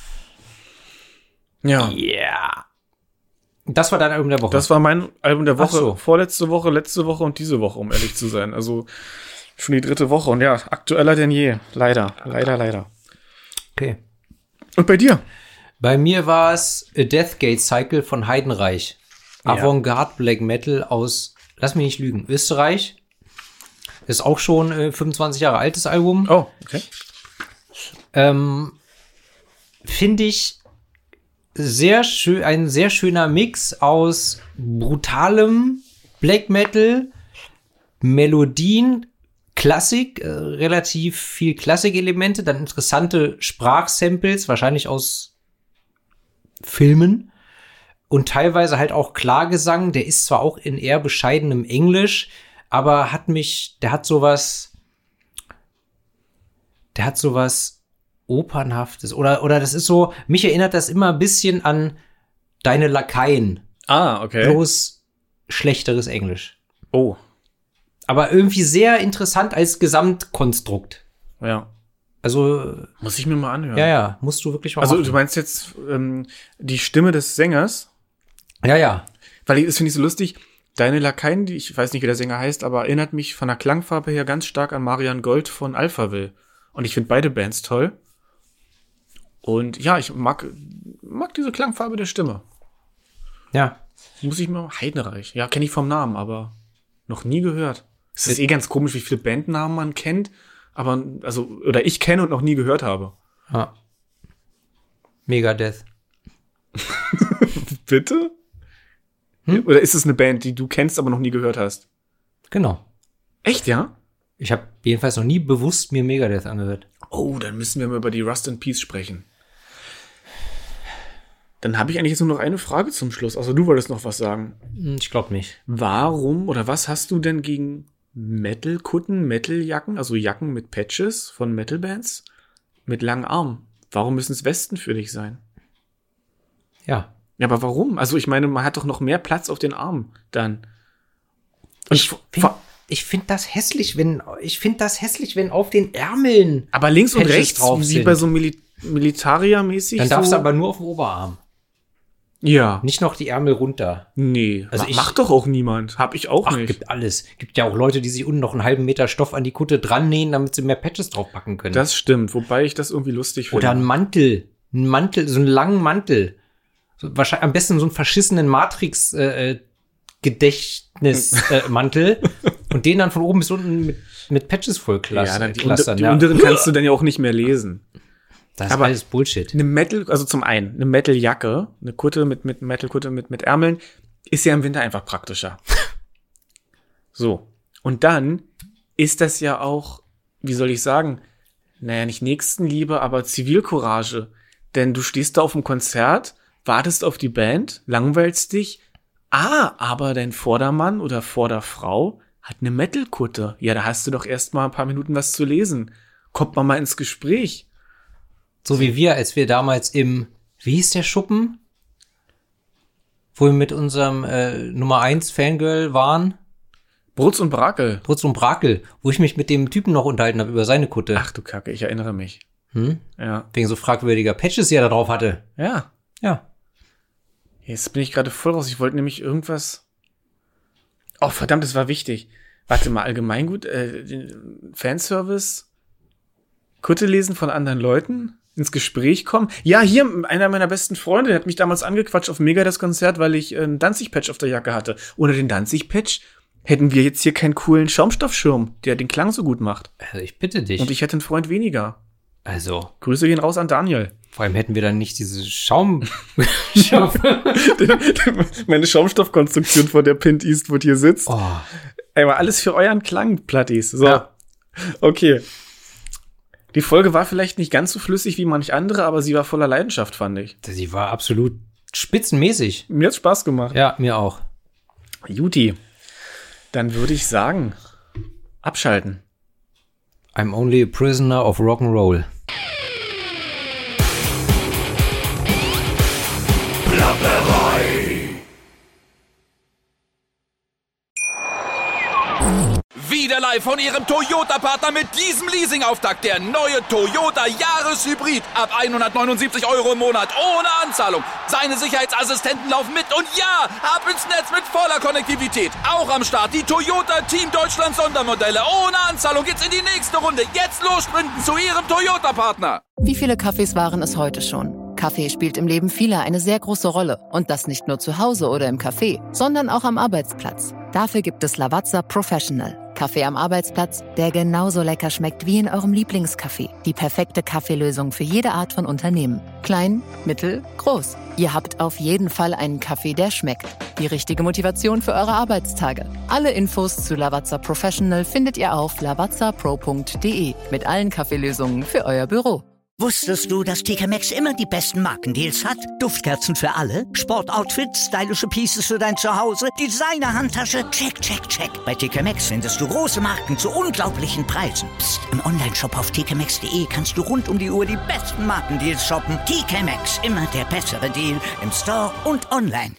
Speaker 4: Ja.
Speaker 5: Yeah. Das war dein Album der Woche.
Speaker 4: Das war mein Album der
Speaker 5: Ach
Speaker 4: Woche.
Speaker 5: so.
Speaker 4: Vorletzte Woche, letzte Woche und diese Woche, um ehrlich zu sein. Also schon die dritte Woche. Und ja, aktueller denn je. Leider, leider, leider.
Speaker 5: Okay.
Speaker 4: Und bei dir?
Speaker 5: Bei mir war es A Deathgate Cycle von Heidenreich.
Speaker 4: Ja.
Speaker 5: Avantgarde Black Metal aus, lass mich nicht lügen, Österreich. Ist auch schon äh, fünfundzwanzig Jahre altes Album.
Speaker 4: Oh, okay.
Speaker 5: Ähm, Finde ich sehr schön, ein sehr schöner Mix aus brutalem Black Metal, Melodien, Klassik, äh, relativ viel Klassikelemente, dann interessante Sprachsamples, wahrscheinlich aus Filmen und teilweise halt auch Klargesang. Der ist zwar auch in eher bescheidenem Englisch, aber hat mich, der hat sowas, der hat sowas Opernhaftes oder, oder das ist so, mich erinnert das immer ein bisschen an Deine Lakaien.
Speaker 4: Ah, okay.
Speaker 5: Bloß schlechteres Englisch.
Speaker 4: Oh,
Speaker 5: Aber irgendwie sehr interessant als Gesamtkonstrukt.
Speaker 4: ja.
Speaker 5: Also,
Speaker 4: Muss ich mir mal anhören.
Speaker 5: ja, ja, musst du wirklich mal
Speaker 4: Also
Speaker 5: machen.
Speaker 4: du meinst jetzt ähm, die Stimme des Sängers?
Speaker 5: Ja, ja.
Speaker 4: Weil ich- das finde ich so lustig. Deine Lakaien, die, ich weiß nicht, wie der Sänger heißt, aber erinnert mich von der Klangfarbe her ganz stark an Marian Gold von Alphaville. Und ich finde beide Bands toll. Und ja, ich mag, mag diese Klangfarbe der Stimme.
Speaker 5: Ja.
Speaker 4: Muss ich mal, Heidenreich. Ja, kenne ich vom Namen, aber noch nie gehört. Es ist eh ganz komisch, wie viele Bandnamen man kennt, aber, also, oder ich kenne und noch nie gehört habe.
Speaker 5: ja. Megadeth.
Speaker 4: Bitte?
Speaker 5: Hm?
Speaker 4: Oder ist es eine Band, die du kennst, aber noch nie gehört hast?
Speaker 5: Genau.
Speaker 4: Echt, ja?
Speaker 5: Ich habe jedenfalls noch nie bewusst mir Megadeth angehört.
Speaker 4: Oh, dann müssen wir mal über die Rust in Peace sprechen. Dann habe ich eigentlich jetzt nur noch eine Frage zum Schluss. Also du wolltest noch was sagen.
Speaker 5: Hm, Ich glaube nicht.
Speaker 4: Warum oder was hast du denn gegen Metal-Kutten, Metal-Jacken, also Jacken mit Patches von Metal-Bands mit langen Armen? Warum müssen es Westen für dich sein?
Speaker 5: Ja.
Speaker 4: Ja, aber warum? Also ich meine, man hat doch noch mehr Platz auf den Armen dann. Und
Speaker 5: Ich
Speaker 4: vor-
Speaker 5: finde ich find das hässlich, wenn ich finde das hässlich, wenn auf den Ärmeln.
Speaker 4: aber links und
Speaker 5: Patches
Speaker 4: rechts,
Speaker 5: drauf
Speaker 4: wie
Speaker 5: sind.
Speaker 4: bei so Mili- Militaria-mäßig.
Speaker 5: Dann darfst
Speaker 4: so,
Speaker 5: du aber nur auf dem Oberarm.
Speaker 4: Ja.
Speaker 5: Nicht noch die Ärmel runter.
Speaker 4: Nee,
Speaker 5: Also
Speaker 4: Ma-
Speaker 5: ich-
Speaker 4: macht doch auch niemand. Hab ich auch
Speaker 5: Ach,
Speaker 4: nicht.
Speaker 5: gibt alles. Gibt ja auch Leute, die sich unten noch einen halben Meter Stoff an die Kutte dran nähen, damit sie mehr Patches draufpacken können.
Speaker 4: Das stimmt, wobei ich das irgendwie lustig finde.
Speaker 5: Oder ein Mantel. Ein Mantel, so einen langen Mantel. So, wahrscheinlich am besten so einen verschissenen Matrix äh, Gedächtnismantel äh, Mantel. Und den dann von oben bis unten mit mit Patches vollklassen.
Speaker 4: Ja, dann die,
Speaker 5: clustern,
Speaker 4: unter, die
Speaker 5: ja.
Speaker 4: unteren kannst du dann ja auch nicht mehr lesen.
Speaker 5: Das ist
Speaker 4: aber
Speaker 5: alles Bullshit.
Speaker 4: Eine Metal, also zum einen, eine Metal-Jacke, eine Kutte mit, mit Metal-Kutte mit, mit Ärmeln, ist ja im Winter einfach praktischer. So. Und dann ist das ja auch, wie soll ich sagen, naja, nicht Nächstenliebe, aber Zivilcourage. Denn du stehst da auf dem Konzert, wartest auf die Band, langweilst dich. Ah, aber dein Vordermann oder Vorderfrau hat eine Metal-Kutte. Ja, da hast du doch erst mal ein paar Minuten was zu lesen. Kommt man mal ins Gespräch.
Speaker 5: So wie wir, als wir damals im, wie hieß der Schuppen? Wo wir mit unserem äh, Nummer eins Fangirl waren.
Speaker 4: Brutz und Brakel.
Speaker 5: Brutz und Brakel, wo ich mich mit dem Typen noch unterhalten habe über seine Kutte.
Speaker 4: Ach du Kacke, ich erinnere mich.
Speaker 5: Hm?
Speaker 4: Ja.
Speaker 5: Wegen so fragwürdiger Patches, die er da drauf hatte.
Speaker 4: Ja.
Speaker 5: Ja.
Speaker 4: Jetzt bin ich gerade voll raus. Ich wollte nämlich irgendwas. Oh, verdammt, das war wichtig. Warte mal, Allgemeingut, äh, den Fanservice, Kutte lesen von anderen Leuten, ins Gespräch kommen. Ja, hier, einer meiner besten Freunde, der hat mich damals angequatscht auf Mega das Konzert, weil ich einen Danzig-Patch auf der Jacke hatte. Ohne den Danzig-Patch hätten wir jetzt hier keinen coolen Schaumstoffschirm, der den Klang so gut macht.
Speaker 5: Also ich bitte dich.
Speaker 4: Und ich hätte einen Freund weniger.
Speaker 5: Also.
Speaker 4: Grüße gehen raus an Daniel.
Speaker 5: Vor allem hätten wir dann nicht diese Schaum...
Speaker 4: Meine Schaumstoffkonstruktion, vor der Pint Eastwood hier sitzt.
Speaker 5: Oh.
Speaker 4: Aber alles für euren Klang, Plattis. So.
Speaker 5: Ja.
Speaker 4: Okay. Die Folge war vielleicht nicht ganz so flüssig wie manch andere, aber sie war voller Leidenschaft, fand ich.
Speaker 5: Sie war absolut spitzenmäßig.
Speaker 4: Mir hat's Spaß gemacht.
Speaker 5: Ja, mir auch.
Speaker 4: Juti. Dann würde ich sagen, abschalten.
Speaker 5: I'm only a prisoner of Rock'n'Roll.
Speaker 2: Wieder live von Ihrem Toyota-Partner mit diesem Leasing-Auftakt. Der neue Toyota Jahreshybrid. Ab hundertneunundsiebzig Euro im Monat. Ohne Anzahlung. Seine Sicherheitsassistenten laufen mit. Und ja, ab ins Netz mit voller Konnektivität. Auch am Start die Toyota Team Deutschland Sondermodelle. Ohne Anzahlung geht's in die nächste Runde. Jetzt los sprinten zu Ihrem Toyota-Partner.
Speaker 6: Wie viele Kaffees waren es heute schon? Kaffee spielt im Leben vieler eine sehr große Rolle. Und das nicht nur zu Hause oder im Café, sondern auch am Arbeitsplatz. Dafür gibt es Lavazza Professional. Kaffee am Arbeitsplatz, der genauso lecker schmeckt wie in eurem Lieblingscafé. Die perfekte Kaffeelösung für jede Art von Unternehmen. Klein, mittel, groß. Ihr habt auf jeden Fall einen Kaffee, der schmeckt. Die richtige Motivation für eure Arbeitstage. Alle Infos zu Lavazza Professional findet ihr auf lavazza pro punkt de mit allen Kaffeelösungen für euer Büro.
Speaker 1: Wusstest du, dass T K Maxx immer die besten Markendeals hat? Duftkerzen für alle, Sportoutfits, stylische Pieces für dein Zuhause, Designer-Handtasche, check, check, check. Bei T K Maxx findest du große Marken zu unglaublichen Preisen. Psst. im Onlineshop auf t k maxx punkt de kannst du rund um die Uhr die besten Markendeals shoppen. T K Maxx, immer der bessere Deal im Store und online.